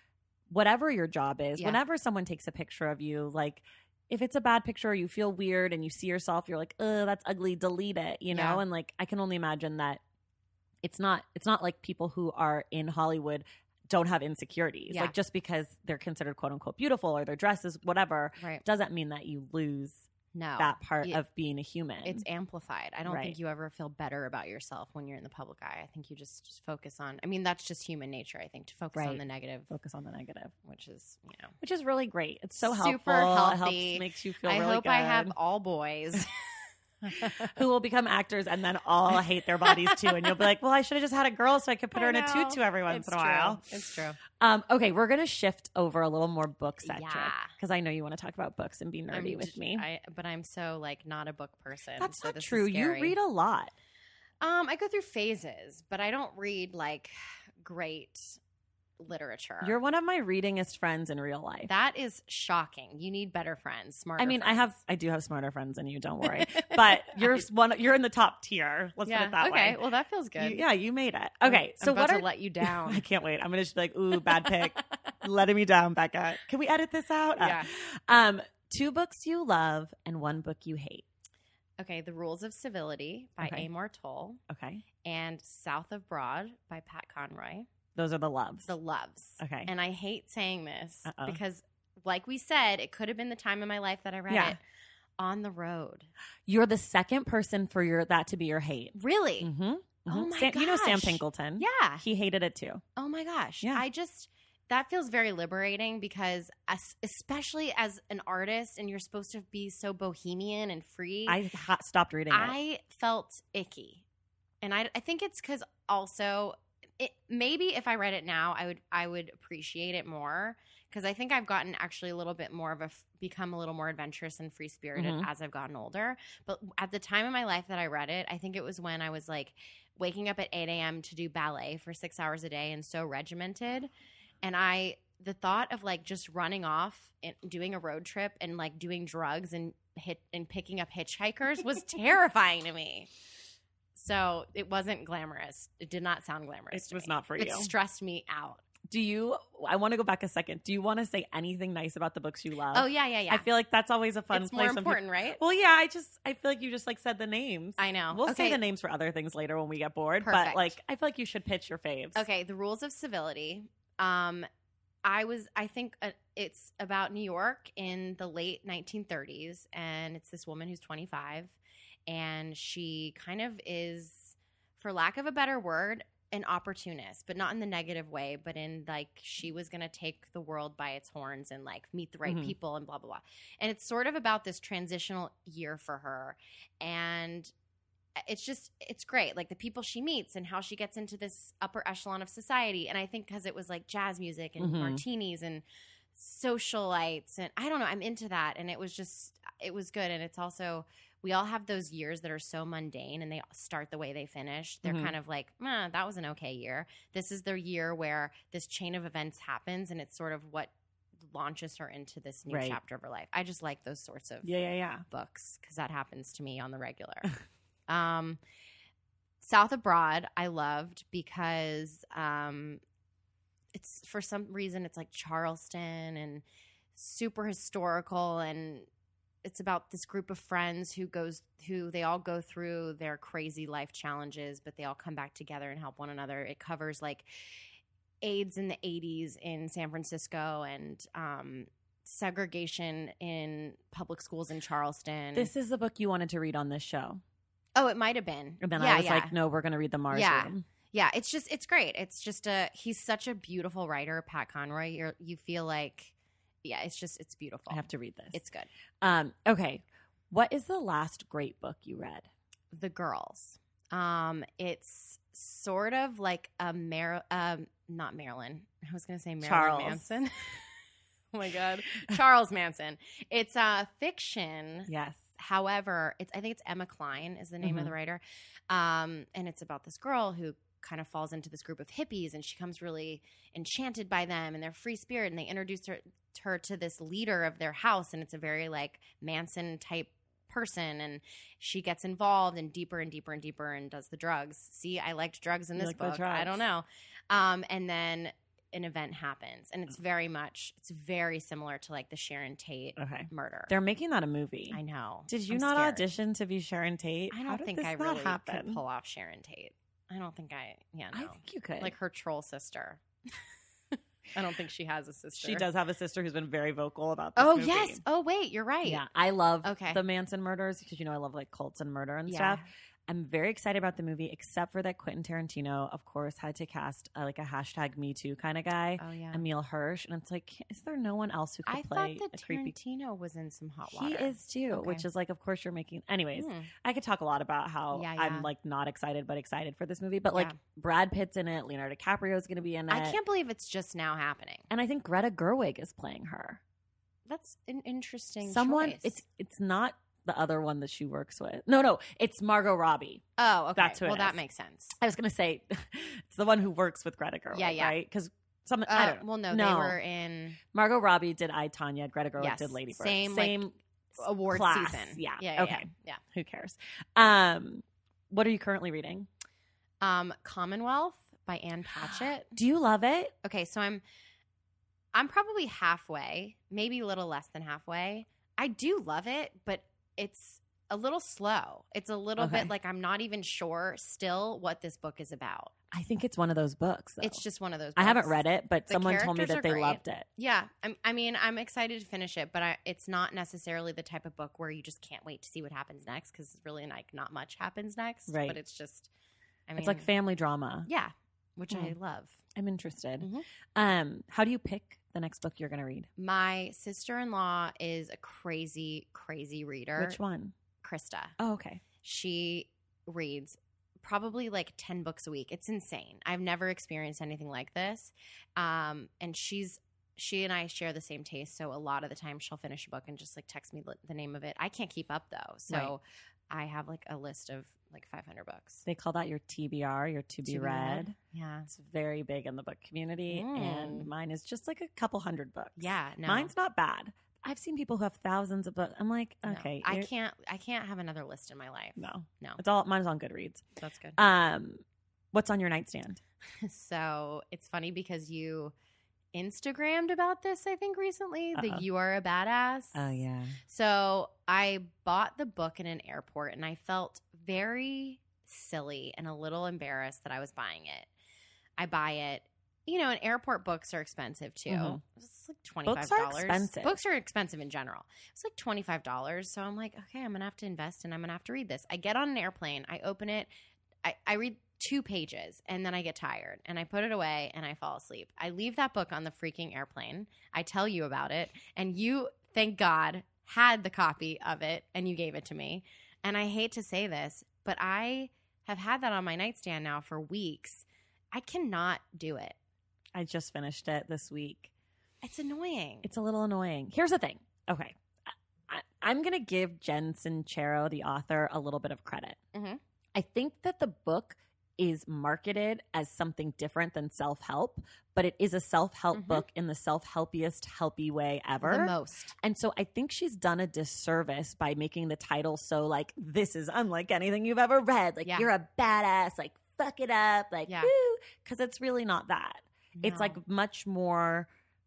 whatever your job is, Yeah. whenever someone takes a picture of you, like if it's a bad picture or you feel weird and you see yourself, you're like, oh, that's ugly, delete it, you know? Yeah. And like, I can only imagine that it's not like people who are in Hollywood don't have insecurities. Yeah. Like just because they're considered quote unquote beautiful or their dress is whatever, Right. doesn't mean that you lose No. that part of being a human. It's amplified. I don't Right. think you ever feel better about yourself when you're in the public eye. I think you just focus on, I mean, that's just human nature, I think, to focus on Right. the negative, Focus on the negative, which is, you know. which is really great. It's so Super helpful. It healthy. helps, makes you feel I really hope good. I have all boys. Who will become actors and then all hate their bodies too. And you'll be like, well, I should have just had a girl so I could put her in a tutu every once in a while. It's true. Okay, we're going to shift over a little more book-centric Yeah. because I know you want to talk about books and be nerdy with me. But I'm so like not a book person. That's so not this is true. You scary. read a lot. I go through phases, but I don't read like great literature. You're one of my readingest friends in real life. That is shocking. You need better friends, smarter. I mean, friends. I do have smarter friends than you. Don't worry. But you're in the top tier. Let's put it that way. Okay, well that feels good. You made it. Okay, so I'm about what to let you down. I can't wait. I'm gonna just be like, ooh, bad pick, letting me down, Becca. Can we edit this out? Yeah. 2 books you love and 1 book you hate. Okay, The Rules of Civility by Okay. Amor Toll Okay, and South of Broad by Pat Conroy. those are the loves. The loves. Okay. And I hate saying this Uh-oh. because, like we said, it could have been the time in my life that I read Yeah. it. On the Road. You're the second person for that to be your hate. Really? Mm-hmm. Oh my You know Sam gosh. Pinkleton? Yeah. He hated it too. Oh my gosh. Yeah. That feels very liberating because especially as an artist and you're supposed to be so bohemian and free. I stopped reading it. I felt icky. And I think it's because also maybe if I read it now, I would appreciate it more because I think I've gotten actually a little bit more of become a little more adventurous and free spirited Mhm. as I've gotten older. But at the time in my life that I read it, I think it was when I was like waking up at 8 a.m. to do ballet for 6 hours a day and so regimented. And the thought of like just running off and doing a road trip and like doing drugs and picking up hitchhikers was terrifying to me. So it wasn't glamorous. It did not sound glamorous. It was not for you. It stressed me out. I want to go back a second. Do you want to say anything nice about the books you love? Oh yeah. I feel like that's always a fun It's place. more important, right? Well, yeah, I feel like you just like said the names. I know. We'll say Okay. the names for other things later when we get bored. But Perfect. like, I feel like you should pitch your faves. Okay, The Rules of Civility. I think it's about New York in the late 1930s, and it's this woman who's 25, and she kind of is, for lack of a better word, an opportunist, but not in the negative way, but in like she was going to take the world by its horns and like meet the right Mhm. people and blah, blah, blah. And it's sort of about this transitional year for her. And it's great. Like the people she meets and how she gets into this upper echelon of society. And I think because it was like jazz music and Mhm. martinis and socialites and I don't know, I'm into that. And it was good. And it's also, we all have those years that are so mundane and they start the way they finish. They're Mhm. kind of like, that was an okay year. This is the year where this chain of events happens and it's sort of what launches her into this new Right. chapter of her life. I just like those sorts of Yeah. books because that happens to me on the regular. South of Broad I loved because it's for some reason it's like Charleston and super historical, and it's about this group of friends who they all go through their crazy life challenges, but they all come back together and help one another. It covers like AIDS in the 80s in San Francisco and segregation in public schools in Charleston. This is the book you wanted to read on this show. Oh, it might have been. And then yeah, I was yeah. like, no, we're going to read the Mars Room. Yeah, it's great. It's just he's such a beautiful writer, Pat Conroy. You feel like, yeah, it's beautiful. I have to read this. It's good. Okay. What is the last great book you read? The Girls. It's sort of like a not Marilyn. I was going to say Marilyn Charles. Manson. Oh my God. Charles Manson. It's fiction. Yes. However, I think it's Emma Klein is the name of the writer. And it's about this girl who kind of falls into this group of hippies and she comes really enchanted by them and their free spirit, and they introduce her to this leader of their house, and it's a very like Manson type person, and she gets involved and deeper and deeper and deeper and does the drugs. See, I liked drugs in this like the book. drugs. I don't know. And then an event happens, and it's very similar to like the Sharon Tate murder. They're making that a movie. I know. Did you I'm not scared. audition to be Sharon Tate? I don't think I really could pull off Sharon Tate. I don't think I think you could. Like her troll sister. I don't think she has a sister. She does have a sister who's been very vocal about this movie. Yes. Oh, wait, you're right. Yeah, I love the Manson murders because, I love like cults and murder and stuff. I'm very excited about the movie, except for that Quentin Tarantino, of course, had to cast like a hashtag Me Too kind of guy, Emil Hirsch. And it's like, is there no one else who could play I thought that Tarantino was in some hot water. He is too, which is like, of course, you're making. Anyways, I could talk a lot about how I'm like not excited, but excited for this movie. But like Brad Pitt's in it, Leonardo DiCaprio is going to be in it. I can't believe it's just now happening. And I think Greta Gerwig is playing her. That's an interesting choice. It's not the other one that she works with. No, it's Margot Robbie. Oh, okay. That's who that makes sense. I was going to say it's the one who works with Greta Gerwig, right? Because I don't know. Well, no, they were in... Margot Robbie did I, Tonya. Greta Gerwig did Lady Bird. Same like, award class. Season. Yeah. Okay. Yeah. Who cares? What are you currently reading? Commonwealth by Anne Patchett. Do you love it? Okay, so I'm probably halfway, maybe a little less than halfway. I do love it, but it's a little slow. It's a little bit like I'm not even sure still what this book is about. I think it's one of those books, though. It's just one of those books. I haven't read it, but someone told me that they loved it. Yeah. I'm excited to finish it, but it's not necessarily the type of book where you just can't wait to see what happens next because really like not much happens next. Right. But it's just, it's like family drama. Yeah, which I love. I'm interested. Mm-hmm. How do you pick the next book you're going to read? My sister-in-law is a crazy, crazy reader. Which one? Krista. Oh, okay. She reads probably like 10 books a week. It's insane. I've never experienced anything like this. And she and I share the same taste. So a lot of the time she'll finish a book and just like text me the name of it. I can't keep up though. So I have like a list of like 500 books. They call that your TBR, your to be read. Yeah. It's very big in the book community. And mine is just like a couple hundred books. Yeah. No. Mine's not bad. I've seen people who have thousands of books. I'm like, okay. No, I can't have another list in my life. No. It's mine's on Goodreads. That's good. What's on your nightstand? So it's funny because you Instagrammed about this, I think, recently. The You Are a Badass. Oh, yeah. So I bought the book in an airport and I felt very silly and a little embarrassed that I was buying it. I buy it. And airport books are expensive too. Mm-hmm. It's like $25. Books are expensive. Books are expensive in general. It's like $25. So I'm like, okay, I'm going to have to invest and I'm going to have to read this. I get on an airplane. I open it. I read 2 pages and then I get tired and I put it away and I fall asleep. I leave that book on the freaking airplane. I tell you about it and you, thank God, had the copy of it and you gave it to me. And I hate to say this, but I have had that on my nightstand now for weeks. I cannot do it. I just finished it this week. It's annoying. It's a little annoying. Here's the thing. Okay. I'm going to give Jen Sincero, the author, a little bit of credit. Mm-hmm. I think that the book is marketed as something different than self-help, but it is a self-help book in the self-helpiest, helpy way ever. The most. And so I think she's done a disservice by making the title so like, this is unlike anything you've ever read. Like, you're a badass, like, fuck it up, like, woo. Because it's really not that. No. It's like much more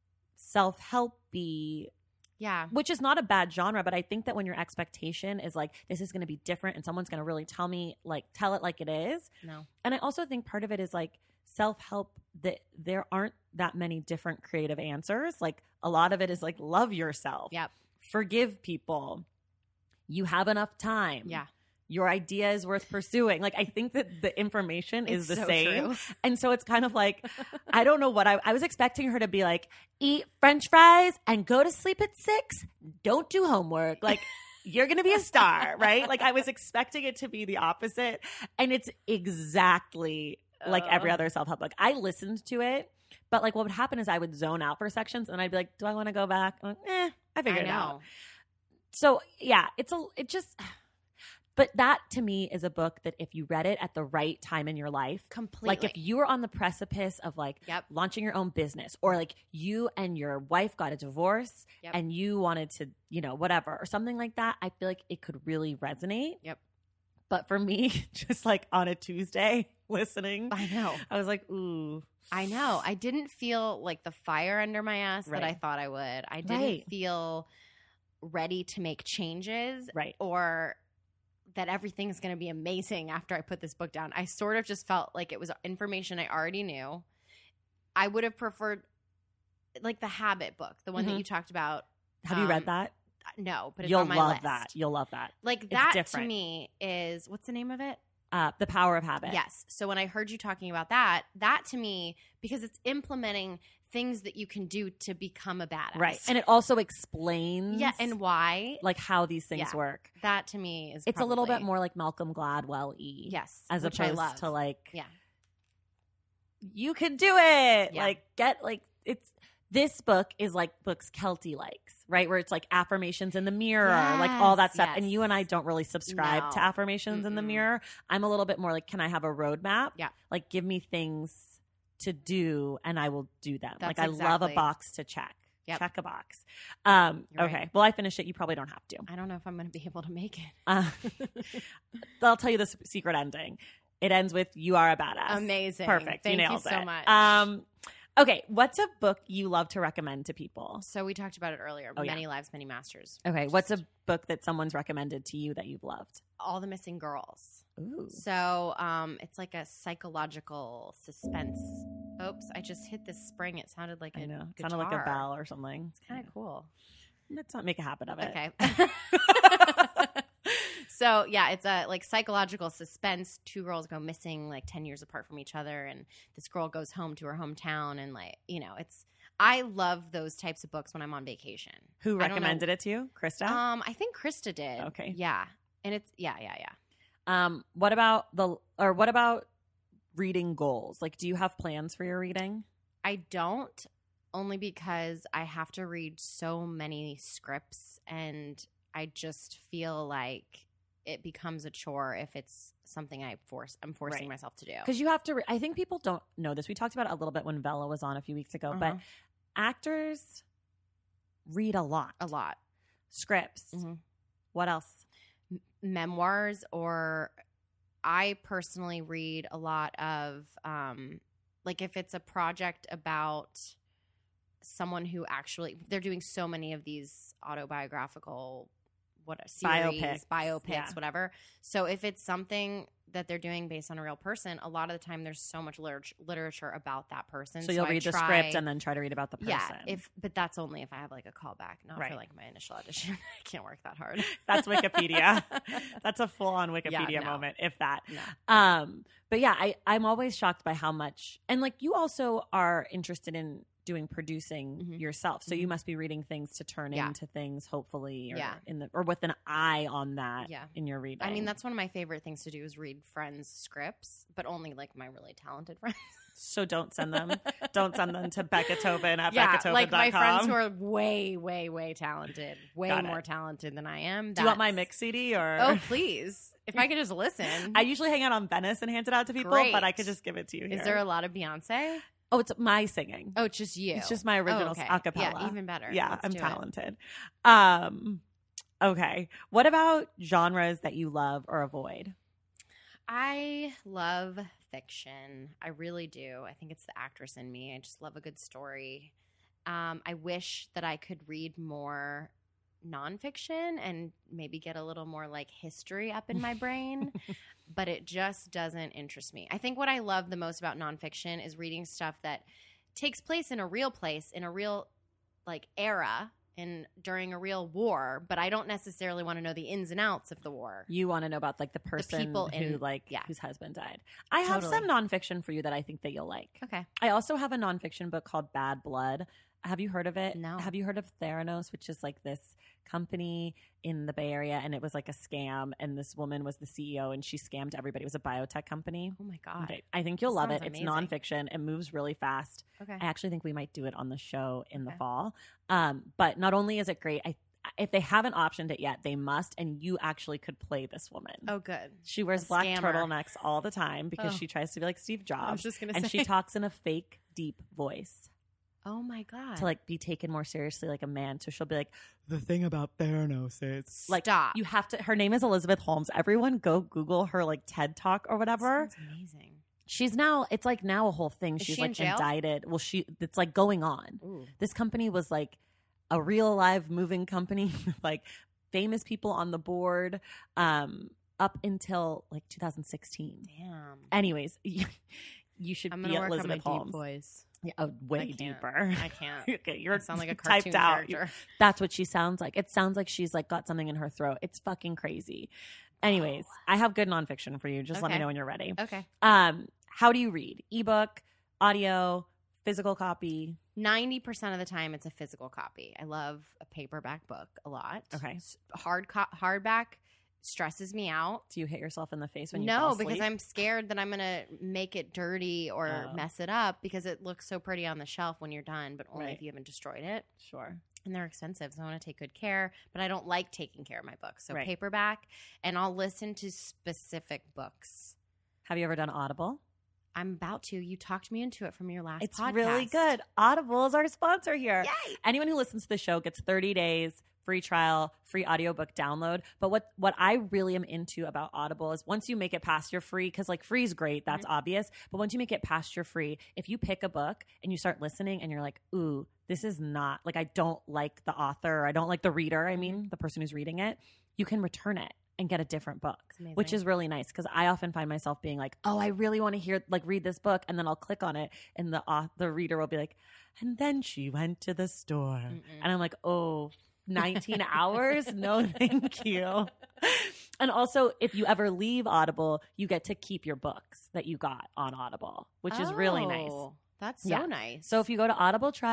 self-helpy. Yeah. Which is not a bad genre, but I think that when your expectation is like, this is going to be different and someone's going to really tell it like it is. No. And I also think part of it is like self-help, that there aren't that many different creative answers. Like a lot of it is like, love yourself. Yep. Forgive people. You have enough time. Yeah. Your idea is worth pursuing. Like, I think that the information is the same. True. And so it's kind of like, I don't know what I was expecting her to be like, eat French fries and go to sleep at 6. Don't do homework. Like, you're going to be a star, right? Like, I was expecting it to be the opposite. And it's exactly like every other self-help book. I listened to it, but like what would happen is I would zone out for sections and I'd be like, do I want to go back? I'm like, I figured it out. So yeah, but that to me is a book that if you read it at the right time in your life, completely, like if you were on the precipice of like launching your own business, or like you and your wife got a divorce and you wanted to, whatever, or something like that, I feel like it could really resonate. Yep. But for me, just like on a Tuesday listening, I know. I was like, ooh. I know. I didn't feel like the fire under my ass that I thought I would. I didn't feel ready to make changes or that everything's going to be amazing after I put this book down. I sort of just felt like it was information I already knew. I would have preferred like the Habit book, the one that you talked about. Have you read that? No, but it's on my list. You'll love that. Like that to me is, what's the name of it? The Power of Habit. Yes. So when I heard you talking about that to me, because it's implementing things that you can do to become a badass. Right. And it also explains and why. Like how these things work. That to me is it's a little bit more like Malcolm Gladwell-y. Yes. As which opposed I love. to like you can do it. Yeah. Like this book is like books Kelty likes, right? Where it's like affirmations in the mirror, like all that stuff. Yes. And you and I don't really subscribe to affirmations in the mirror. I'm a little bit more like, can I have a roadmap? Yeah. Like give me things to do and I will do them. That's like I love a box to check. Yep. Check a box. Right. Okay. Well, I finished it. You probably don't have to. I don't know if I'm going to be able to make it. I'll tell you the secret ending. It ends with you are a badass. Amazing. Perfect. Thank you nailed you so it. much. Okay. What's a book you love to recommend to people? So we talked about it earlier. Many Lives, Many Masters. Okay. What's a book that someone's recommended to you that you've loved? All the Missing Girls. Ooh. So it's like a psychological suspense. Oops, I just hit this spring. It sounded like guitar. Sounded like a bell or something. It's kind of cool. Let's not make a habit of it. Okay. So yeah, it's a like psychological suspense. Two girls go missing like 10 years apart from each other, and this girl goes home to her hometown, and like I love those types of books when I'm on vacation. Who recommended it to you? Krista? I think Krista did. Okay. Yeah. And it's yeah. What about reading goals? Like, do you have plans for your reading? I don't, only because I have to read so many scripts, and I just feel like it becomes a chore if it's something I'm forcing myself to do. Because you have to. I think people don't know this. We talked about it a little bit when Bella was on a few weeks ago, but actors read a lot. Scripts. Mm-hmm. What else? Memoirs, or I personally read a lot of like if it's a project about someone who actually, they're doing so many of these autobiographical biopics, whatever. So if it's something that they're doing based on a real person, a lot of the time there's so much literature about that person. So you'll read the script and then try to read about the person. Yeah, but that's only if I have like a callback, not for like my initial audition. I can't work that hard. That's Wikipedia. That's a full-on Wikipedia moment, if that. No. But yeah, I'm always shocked by how much, and like you also are interested in doing producing yourself, so you must be reading things to turn into things, hopefully, or with an eye on that in your reading. I mean, that's one of my favorite things to do is read friends' scripts, but only like my really talented friends. So don't send them to Becca Tobin at BeccaTobin.com. Like my friends who are way, way, way talented, way more talented than I am. Do you want my mix CD or? Oh, please! If I could just listen. I usually hang out on Venice and hand it out to people, but I could just give it to you here. Is there a lot of Beyonce? Oh, it's my singing. Oh, it's just you. It's just my original acapella. Yeah, even better. Yeah, Let's I'm do talented. Okay. What about genres that you love or avoid? I love fiction. I really do. I think it's the actress in me. I just love a good story. I wish that I could read more nonfiction and maybe get a little more like history up in my brain, but it just doesn't interest me. I think what I love the most about nonfiction is reading stuff that takes place in a real like era and during a real war, but I don't necessarily want to know the ins and outs of the war. You want to know about like the person whose husband died. I have some nonfiction for you that I think that you'll like. Okay. I also have a nonfiction book called Bad Blood. Have you heard of it? No. Have you heard of Theranos, which is like this company in the Bay Area, and it was like a scam, and this woman was the CEO and she scammed everybody. It was a biotech company. Oh my God. Okay. I think you'll love it. Amazing. It's nonfiction. It moves really fast. Okay. I actually think we might do it on the show in the fall. But not only is it great, if they haven't optioned it yet, they must, and you actually could play this woman. Oh, good. She wears black turtlenecks all the time because she tries to be like Steve Jobs. I was just going to say. And she talks in a fake, deep voice. Oh my God. to like be taken more seriously like a man. So she'll be like, the thing about Theranos is like, Stop. you have to, her name is Elizabeth Holmes. Everyone go Google her like TED Talk or whatever. Sounds amazing. She's now, it's like now a whole thing. Is She's she in like jail? indicted. Well, it's like going on. Ooh. This company was like a real live moving company with like famous people on the board up until like 2016. Damn. Anyways, you should I'm be gonna work Elizabeth on my Holmes. deep voice. Yeah, oh, way I can't. deeper. I can't. Okay, you're I sound like a typed cartoon out. character. That's what she sounds like. It sounds like she's like got something in her throat. It's fucking crazy. Anyways, I have good nonfiction for you. Just let me Okay. know when you're ready. Okay. How do you read? Ebook, audio, physical copy? 90% of the time, it's a physical copy. I love a paperback book a lot. Okay. Hardback stresses me out. Do you hit yourself in the face when you fall No, asleep? because I'm scared that I'm going to make it dirty or Oh. mess it up because it looks so pretty on the shelf when you're done, but only Right. if you haven't destroyed it. Sure. And they're expensive, so I want to take good care, but I don't like taking care of my books. So Right. paperback, and I'll listen to specific books. Have you ever done Audible? I'm about to. You talked me into it from your last It's podcast. really good. Audible is our sponsor here. Yay! Anyone who listens to the show gets 30 days free trial, free audiobook download. But what I really am into about Audible is once you make it past your free, because like free is great, that's obvious. But once you make it past your free, if you pick a book and you start listening and you're like, ooh, this is not like, I don't like the author, or I don't like the reader, I mean, the person who's reading it, you can return it and get a different book, amazing. which is really nice because I often find myself being like, oh, I really want to read this book, and then I'll click on it and the reader will be like, and then she went to the store. And I'm like, oh, 19 hours? No, thank you. And also, if you ever leave Audible, you get to keep your books that you got on Audible, which is really nice. That's so Yeah. nice. So if you go to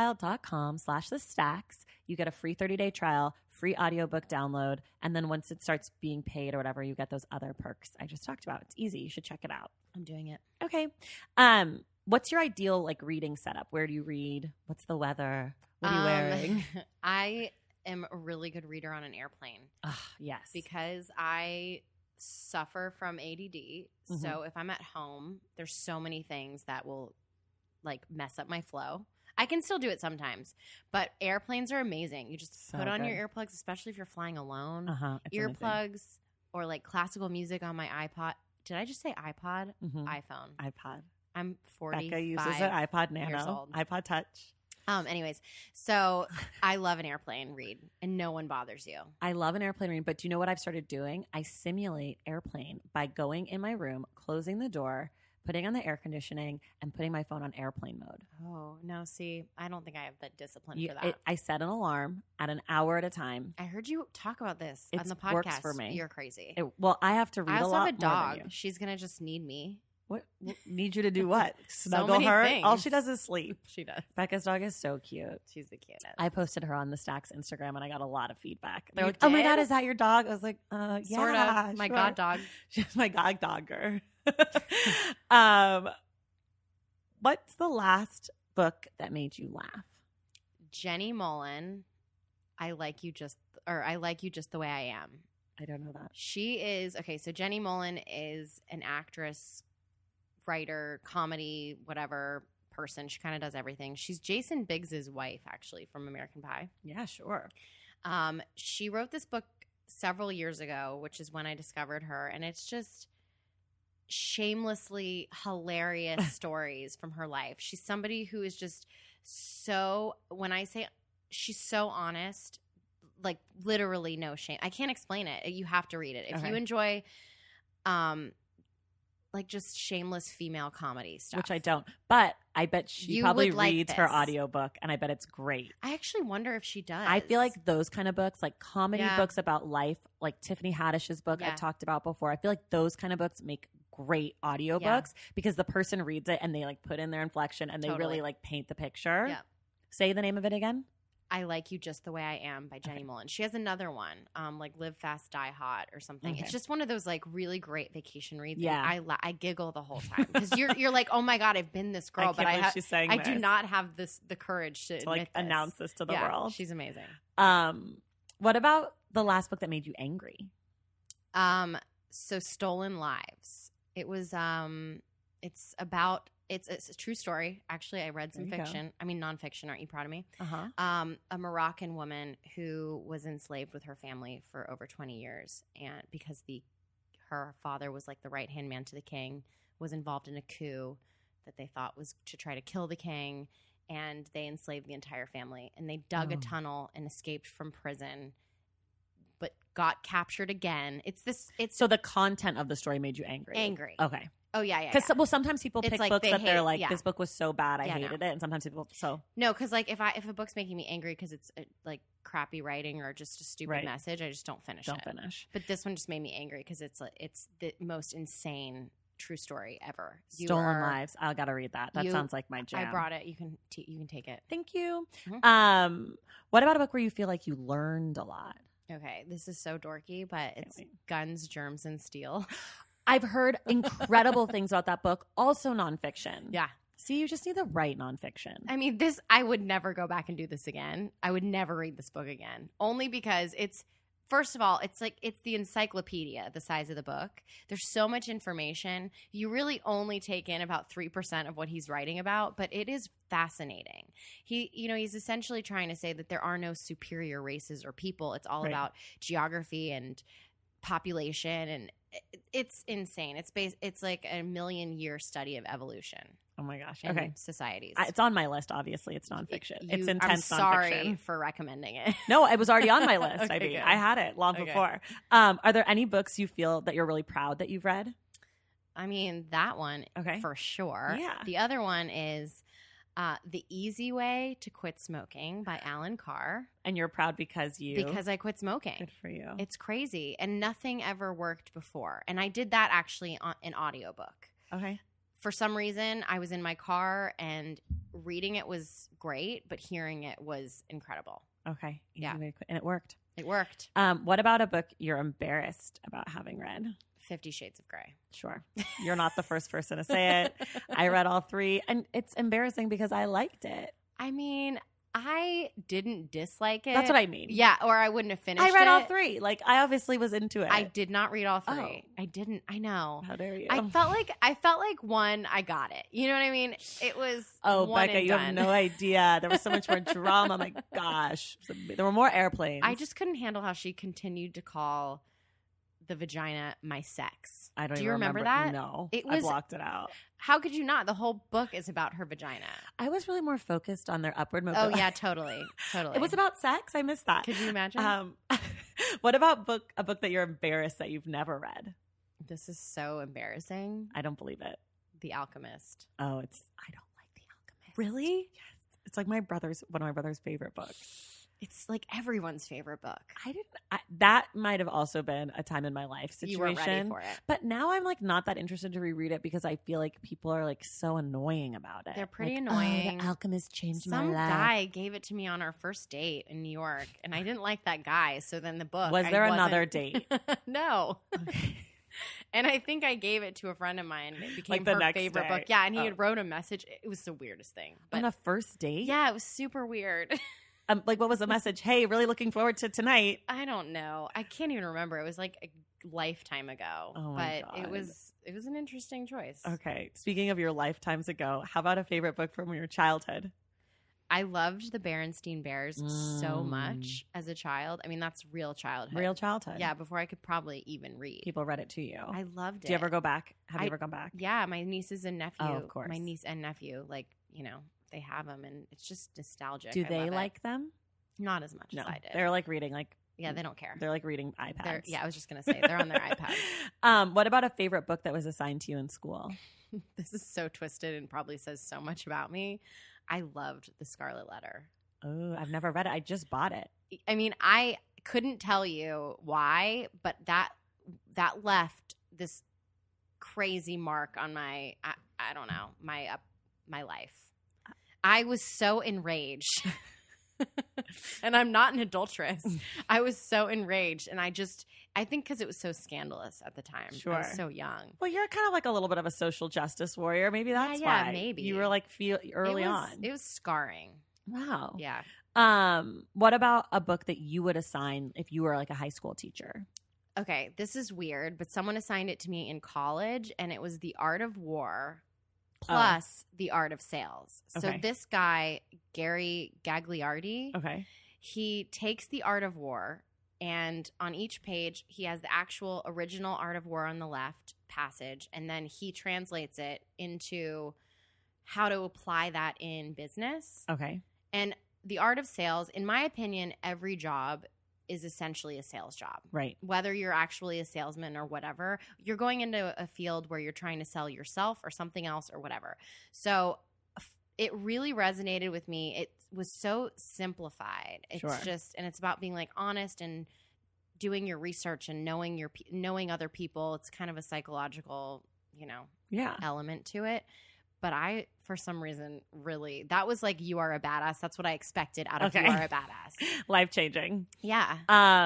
audibletrial.com/thestacks, you get a free 30-day trial, free audiobook download, and then once it starts being paid or whatever, you get those other perks I just talked about. It's easy. You should check it out. I'm doing it. Okay. What's your ideal like reading setup? Where do you read? What's the weather? What are you wearing? I am a really good reader on an airplane Yes. because I suffer from ADD. So if I'm at home, there's so many things that will like mess up my flow. I can still do it sometimes, but airplanes are amazing. You just So put on good. your earplugs, especially if you're flying alone. It's amazing. Earplugs or like classical music on my iPod. Did I just say iPod? Mhm. iPhone. iPod. I'm 45 Becca uses it. iPod years Nano. old. iPod Touch. Anyways, so I love an airplane read and no one bothers you. I love an airplane read, but do you know what I've started doing? I simulate airplane by going in my room, closing the door, putting on the air conditioning, and putting my phone on airplane mode. Oh, no, see, I don't think I have the discipline for that. I set an alarm at an hour at a time. I heard you talk about this on It's the podcast. works for me. You're crazy. Well, I have to read I a also lot have a more than dog. you. She's going to just need me. What need you to do what? Snuggle many her? things. All she does is sleep. She does. Becca's dog is so cute. She's the cutest. I posted her on the Stacks Instagram and I got a lot of feedback. They're You like, "Oh my did? god, is that your dog?" I was like, "Yeah, Sort of. My sure." god dog. She's my god dogger. What's the last book that made you laugh? Jenny Mullen. I like you just the way I am. I don't know that. She is okay. So Jenny Mullen is an actress, writer, comedy, whatever person. She kind of does everything. She's Jason Biggs's wife, actually, from American Pie. Yeah, sure. She wrote this book several years ago, which is when I discovered her, and it's just shamelessly hilarious stories from her life. She's somebody who is just so, when I say she's so honest, like literally no shame. I can't explain it. You have to read it. If Okay. you enjoy like just shameless female comedy stuff. Which I don't. But I bet she You probably would like reads her this. audiobook and I bet it's great. I actually wonder if she does. I feel like those kind of books, like comedy Yeah. books about life, like Tiffany Haddish's book Yeah. I've talked about before. I feel like those kind of books make great audiobooks because the person reads it and they like put in their inflection and they Totally. really like paint the picture. Yeah. Say the name of it again. I Like You Just the Way I Am by Jenny Mullen. She has another one, like Live Fast, Die Hot or something. Okay. It's just one of those like really great vacation reads. Yeah. And I giggle the whole time because you're like, oh my God, I've been this girl, I but can't believe she's saying I this. do not have the courage to to like admit this. announce this to the Yeah, world. She's amazing. What about the last book that made you angry? So Stolen Lives. It was it's about It's a true story. Actually, I read some fiction. I mean, nonfiction. Aren't you proud of me? A Moroccan woman who was enslaved with her family for over 20 years, and because her father was like the right-hand man to the king, was involved in a coup that they thought was to try to kill the king, and they enslaved the entire family. And they dug a tunnel and escaped from prison, but got captured again. So the content of the story made you angry. Angry. Okay. Oh, yeah. Because sometimes people pick like books that they're like, yeah. this book was so bad, I hated it. And sometimes people, No, because like if a book's making me angry because it's like crappy writing or just a stupid message, I just don't finish it. Don't finish. But this one just made me angry because it's the most insane true story ever. Stolen Lives. I got to read that. That sounds like my jam. I brought it. You can take it. Thank you. Mm-hmm. What about a book where you feel like you learned a lot? Okay, this is so dorky, but it's Guns, Germs, and Steel. I've heard incredible things about that book. Also nonfiction. Yeah. See, you just need the right nonfiction. I mean, I would never go back and do this again. I would never read this book again. Only because first of all, it's the encyclopedia, the size of the book. There's so much information. You really only take in about 3% of what he's writing about, but it is fascinating. He's essentially trying to say that there are no superior races or people. It's all about geography and population, and it's insane. It's like a 1,000,000-year study of evolution. Oh my gosh. Okay. Societies. It's on my list, obviously. It's nonfiction. It's intense I'm sorry nonfiction. for recommending it. No, it was already on my list. Okay, I mean, good. I had it long before. Are there any books you feel that you're really proud that you've read? I mean, that one for sure. Yeah. The other one is The Easy Way to Quit Smoking by Alan Carr. And you're proud because I quit smoking. Good for you. It's crazy. And nothing ever worked before. And I did that actually on an audiobook. Okay. For some reason, I was in my car and reading it was great, but hearing it was incredible. Okay. Yeah. And it worked. It worked. What about a book you're embarrassed about having read? 50 Shades of Grey. Sure. You're not the first person to say it. I read all 3, and it's embarrassing because I liked it. I mean, I didn't dislike it. That's what I mean. Yeah, or I wouldn't have finished it. I read all 3. Like, I obviously was into it. I did not read all 3. Oh. I didn't. I know. How dare you? I felt like one, I got it. You know what I mean? It was one Becca, and you done. have no idea. There was so much more drama. My gosh. There were more airplanes. I just couldn't handle how she continued to call the vagina my sex. I don't Do even you remember that? No. I blocked it out. How could you not? The whole book is about her vagina. I was really more focused on their upward mobility. Oh, yeah, totally. Totally. It was about sex. I missed that. Could you imagine? What about a book that you're embarrassed that you've never read? This is so embarrassing. I don't believe it. The Alchemist. Oh, I don't like The Alchemist. Really? Yes. It's like one of my brother's favorite books. It's like everyone's favorite book. That might have also been a time in my life situation. You weren't ready for it. But now I'm like not that interested to reread it because I feel like people are like so annoying about it. They're pretty like, annoying. Oh, The Alchemist changed my life. Some guy gave it to me on our first date in New York, and I didn't like that guy. So then the book Was there another date? No. Okay. And I think I gave it to a friend of mine. It became the her next favorite day. book. Yeah, and he had wrote a message. It was the weirdest thing. But On a first date? yeah, it was super weird. Like, what was the message? Hey, really looking forward to tonight. I don't know. I can't even remember. It was like a lifetime ago. Oh my but God. it was an interesting choice. Okay. Speaking of your lifetimes ago, how about a favorite book from your childhood? I loved the Berenstain Bears so much as a child. I mean, that's real childhood. Real childhood. Yeah, before I could probably even read. People read it to you. I loved it. Do you ever go back? Have you ever gone back? Yeah, my nieces and nephew. Oh, of course. My niece and nephew, like, they have them, and it's just nostalgic. Do I they love it. like them? Not as much No. as I did. They're like reading yeah, they don't care. They're like reading iPads. Yeah, I was just going to say, they're on their iPads. What about a favorite book that was assigned to you in school? This is so twisted and probably says so much about me. I loved The Scarlet Letter. Oh, I've never read it. I just bought it. I mean, I couldn't tell you why, but that left this crazy mark on my, I don't know, my life. I was so enraged. And I'm not an adulteress. I was so enraged, and I think because it was so scandalous at the time. Sure. I was so young. Well, you're kind of like a little bit of a social justice warrior. Maybe that's why. Maybe. You were like early on. It was scarring. Wow. Yeah. What about a book that you would assign if you were like a high school teacher? Okay, this is weird, but someone assigned it to me in college, and it was The Art of War plus The Art of Sales. So Okay. this guy, Gary Gagliardi, Okay. he takes The Art of War, and on each page, he has the actual original Art of War on the left passage, and then he translates it into how to apply that in business. Okay. And The Art of Sales, in my opinion, every job is essentially a sales job. Right. Whether you're actually a salesman or whatever, you're going into a field where you're trying to sell yourself or something else or whatever. So it really resonated with me. It was so simplified. It's Sure. just, and it's about being like honest and doing your research and knowing other people. It's kind of a psychological, Yeah. element to it. But I, for some reason, really, that was like, you are a badass. That's what I expected out of Okay. You Are a Badass. Life-changing. Yeah.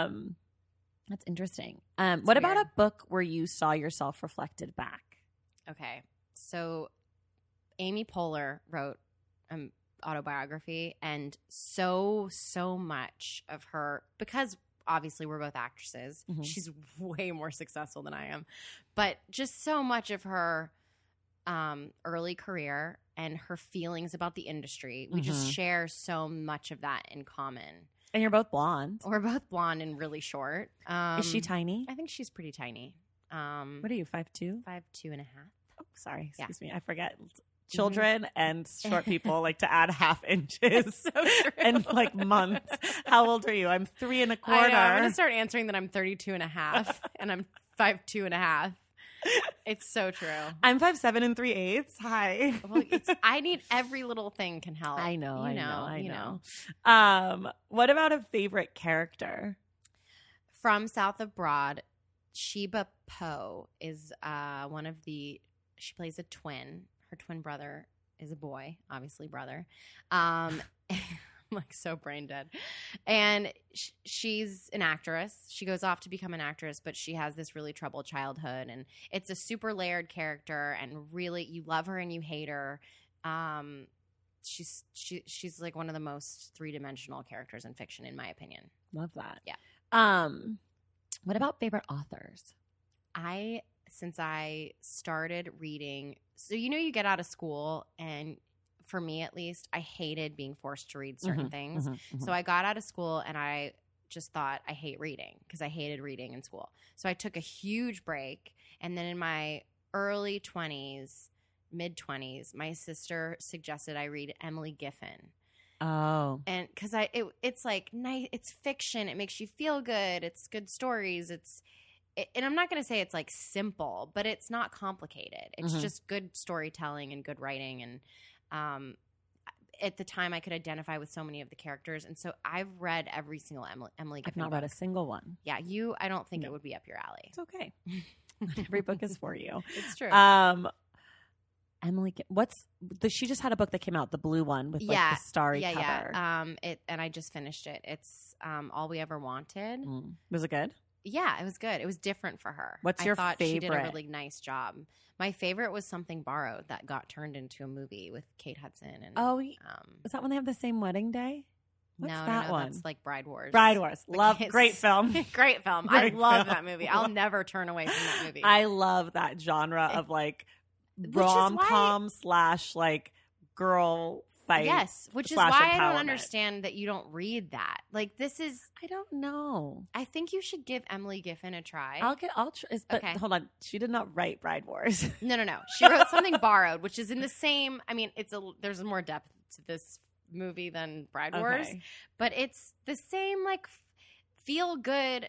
That's interesting. What about weird. a book where you saw yourself reflected back? Okay. So Amy Poehler wrote an autobiography, and so much of her, because obviously we're both actresses, Mhm. she's way more successful than I am, but just so much of her early career and her feelings about the industry, we just Mhm. share so much of that in common. And you're both blonde. We're both blonde and really short. Is she tiny? I think she's pretty tiny. What are you, 5'2"? 5'2.5". Oh, sorry. Yeah. Excuse me. I forget. Children and short people like to add half inches So true. and like months. How old are you? I'm 3 1/4. I know. I'm going to start answering that I'm 32.5 and I'm 5'2.5". It's so true. I'm 5'7" and 3/8. Hi. Well, I need every little thing can help. I know. You I know. know. What about a favorite character? From South of Broad, Sheba Poe is one of the. She plays a twin. Her twin brother is a boy, obviously brother. I'm like so brain dead. And she's an actress. She goes off to become an actress, but she has this really troubled childhood. And it's a super layered character, and really you love her and you hate her. She's like one of the most three-dimensional characters in fiction, in my opinion. Love that. Yeah. What about favorite authors? Since I started reading, so you get out of school, and for me at least, I hated being forced to read certain things. So I got out of school and I just thought, I hate reading, because I hated reading in school. So I took a huge break, and then in my early 20s, mid-20s, my sister suggested I read Emily Giffin. Oh. And because it's like nice, it's fiction, it makes you feel good, it's good stories, and I'm not going to say it's like simple, but it's not complicated. It's just good storytelling and good writing. And at the time, I could identify with so many of the characters. And so I've read every single Emily Giffin I've not read a book. single one. Yeah, I don't think it would be up your alley. It's okay. Every book is for you. It's true. Emily, she just had a book that came out, the blue one with like the starry cover. Yeah. And I just finished it. It's All We Ever Wanted. Was it good? Yeah, it was good. It was different for her. What's your I thought she did a favorite? really nice job. My favorite was Something Borrowed that got turned into a movie with Kate Hudson. And is that when they have the same wedding day? What's no, that one? That's like Bride Wars. Bride Wars. Love. It's- Great film. Great film. Great I love film. that movie. I'll never turn away from that movie. I love that genre of like Which is rom-com / like girl fight. Yes, which is / why I empowerment. don't understand that you don't read that. Like this is. I don't know. I think you should give Emily Giffin a try. I'll try. But Okay. hold on, she did not write Bride Wars. No. She wrote Something Borrowed, which is in the same. I mean, there's more depth to this movie than Bride Wars, Okay. but it's the same like feel good,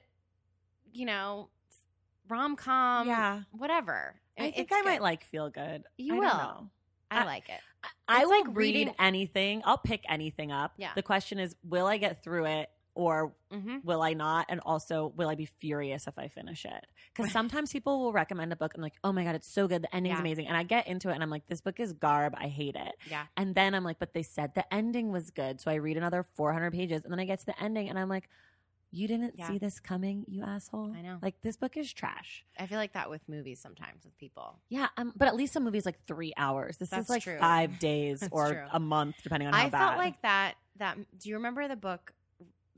rom-com. Yeah. whatever. I think It's I good. might like Feel Good. You I will. don't know. I like it. I It's will like read reading- anything. I'll pick anything up. Yeah. The question is, will I get through it or Mm-hmm. will I not? And also, will I be furious if I finish it? Because sometimes people will recommend a book and like, oh my God, it's so good. The ending's Yeah. amazing. And I get into it and I'm like, this book is garb. I hate it. Yeah. And then I'm like, but they said the ending was good. So I read another 400 pages and then I get to the ending and I'm like, you didn't Yeah. see this coming, you asshole. I know. Like, this book is trash. I feel like that with movies sometimes with people. Yeah, but at least a movie's like 3 hours. This That's is like true. 5 days That's or true. a month, depending on how I bad. felt like that. Do you remember the book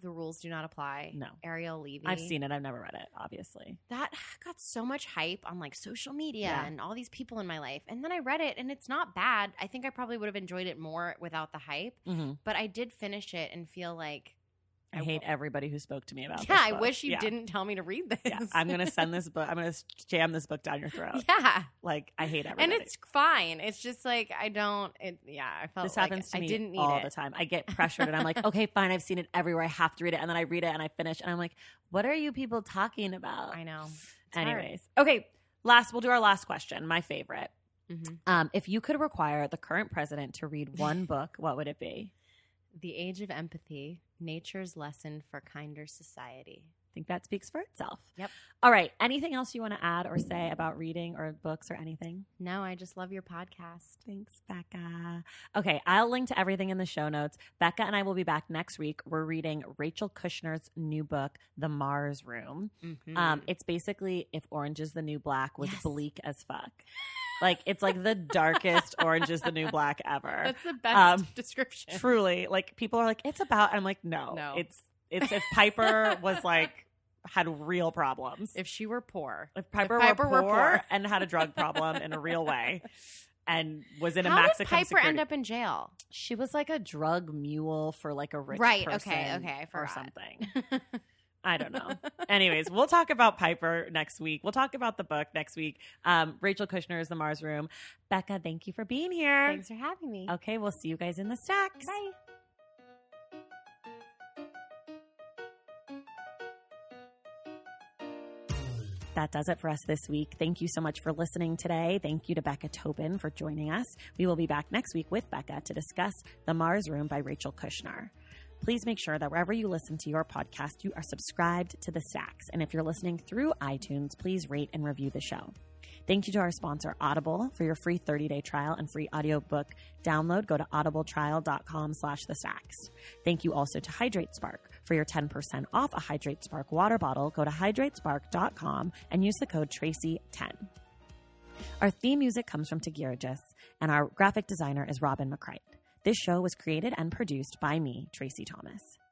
The Rules Do Not Apply. No. Ariel Levy. I've seen it. I've never read it, obviously. That got so much hype on like social media Yeah. and all these people in my life. And then I read it and it's not bad. I think I probably would have enjoyed it more without the hype. Mm-hmm. But I did finish it and feel like I hate everybody who spoke to me about this I book. wish you didn't tell me to read this. Yeah, I'm going to send this book. I'm going to jam this book down your throat. Yeah. Like, I hate everybody. And it's fine. It's just like I felt this like happens to me I didn't need all it. the time. I get pressured and I'm like, okay, fine. I've seen it everywhere. I have to read it. And then I read it and I finish and I'm like, what are you people talking about? I know. It's Anyways. Okay. We'll do our last question. My favorite. Mm-hmm. If you could require the current president to read one book, what would it be? The Age of Empathy, Nature's Lesson for Kinder Society. I think that speaks for itself. Yep. All right. Anything else you want to add or say about reading or books or anything? No, I just love your podcast. Thanks, Becca. Okay, I'll link to everything in the show notes. Becca and I will be back next week. We're reading Rachel Kushner's new book, The Mars Room. Mm-hmm. It's basically if Orange is the New Black was Yes. bleak as fuck. Like, it's like the darkest Orange is the New Black ever. That's the best description. Truly. Like, people are like, it's about, I'm like, no. It's if Piper was like, had real problems. If she were poor. If Piper were poor and had a drug problem in a real way and was in a How Mexican did Piper security. end up in jail? She was like a drug mule for like a rich Right, person okay, I or forgot. something. I don't know. Anyways, we'll talk about Piper next week. We'll talk about the book next week. Rachel Kushner is The Mars Room. Becca, thank you for being here. Thanks for having me. Okay, we'll see you guys in the stacks. Bye. That does it for us this week. Thank you so much for listening today. Thank you to Becca Tobin for joining us. We will be back next week with Becca to discuss The Mars Room by Rachel Kushner. Please make sure that wherever you listen to your podcast, you are subscribed to The Stacks. And if you're listening through iTunes, please rate and review the show. Thank you to our sponsor, Audible. For your free 30-day trial and free audiobook download, go to audibletrial.com/thestacks. Thank you also to Hydrate Spark. For your 10% off a Hydrate Spark water bottle, go to hydratespark.com and use the code Tracy10. Our theme music comes from Tagirajus, and our graphic designer is Robin McCrite. This show was created and produced by me, Tracy Thomas.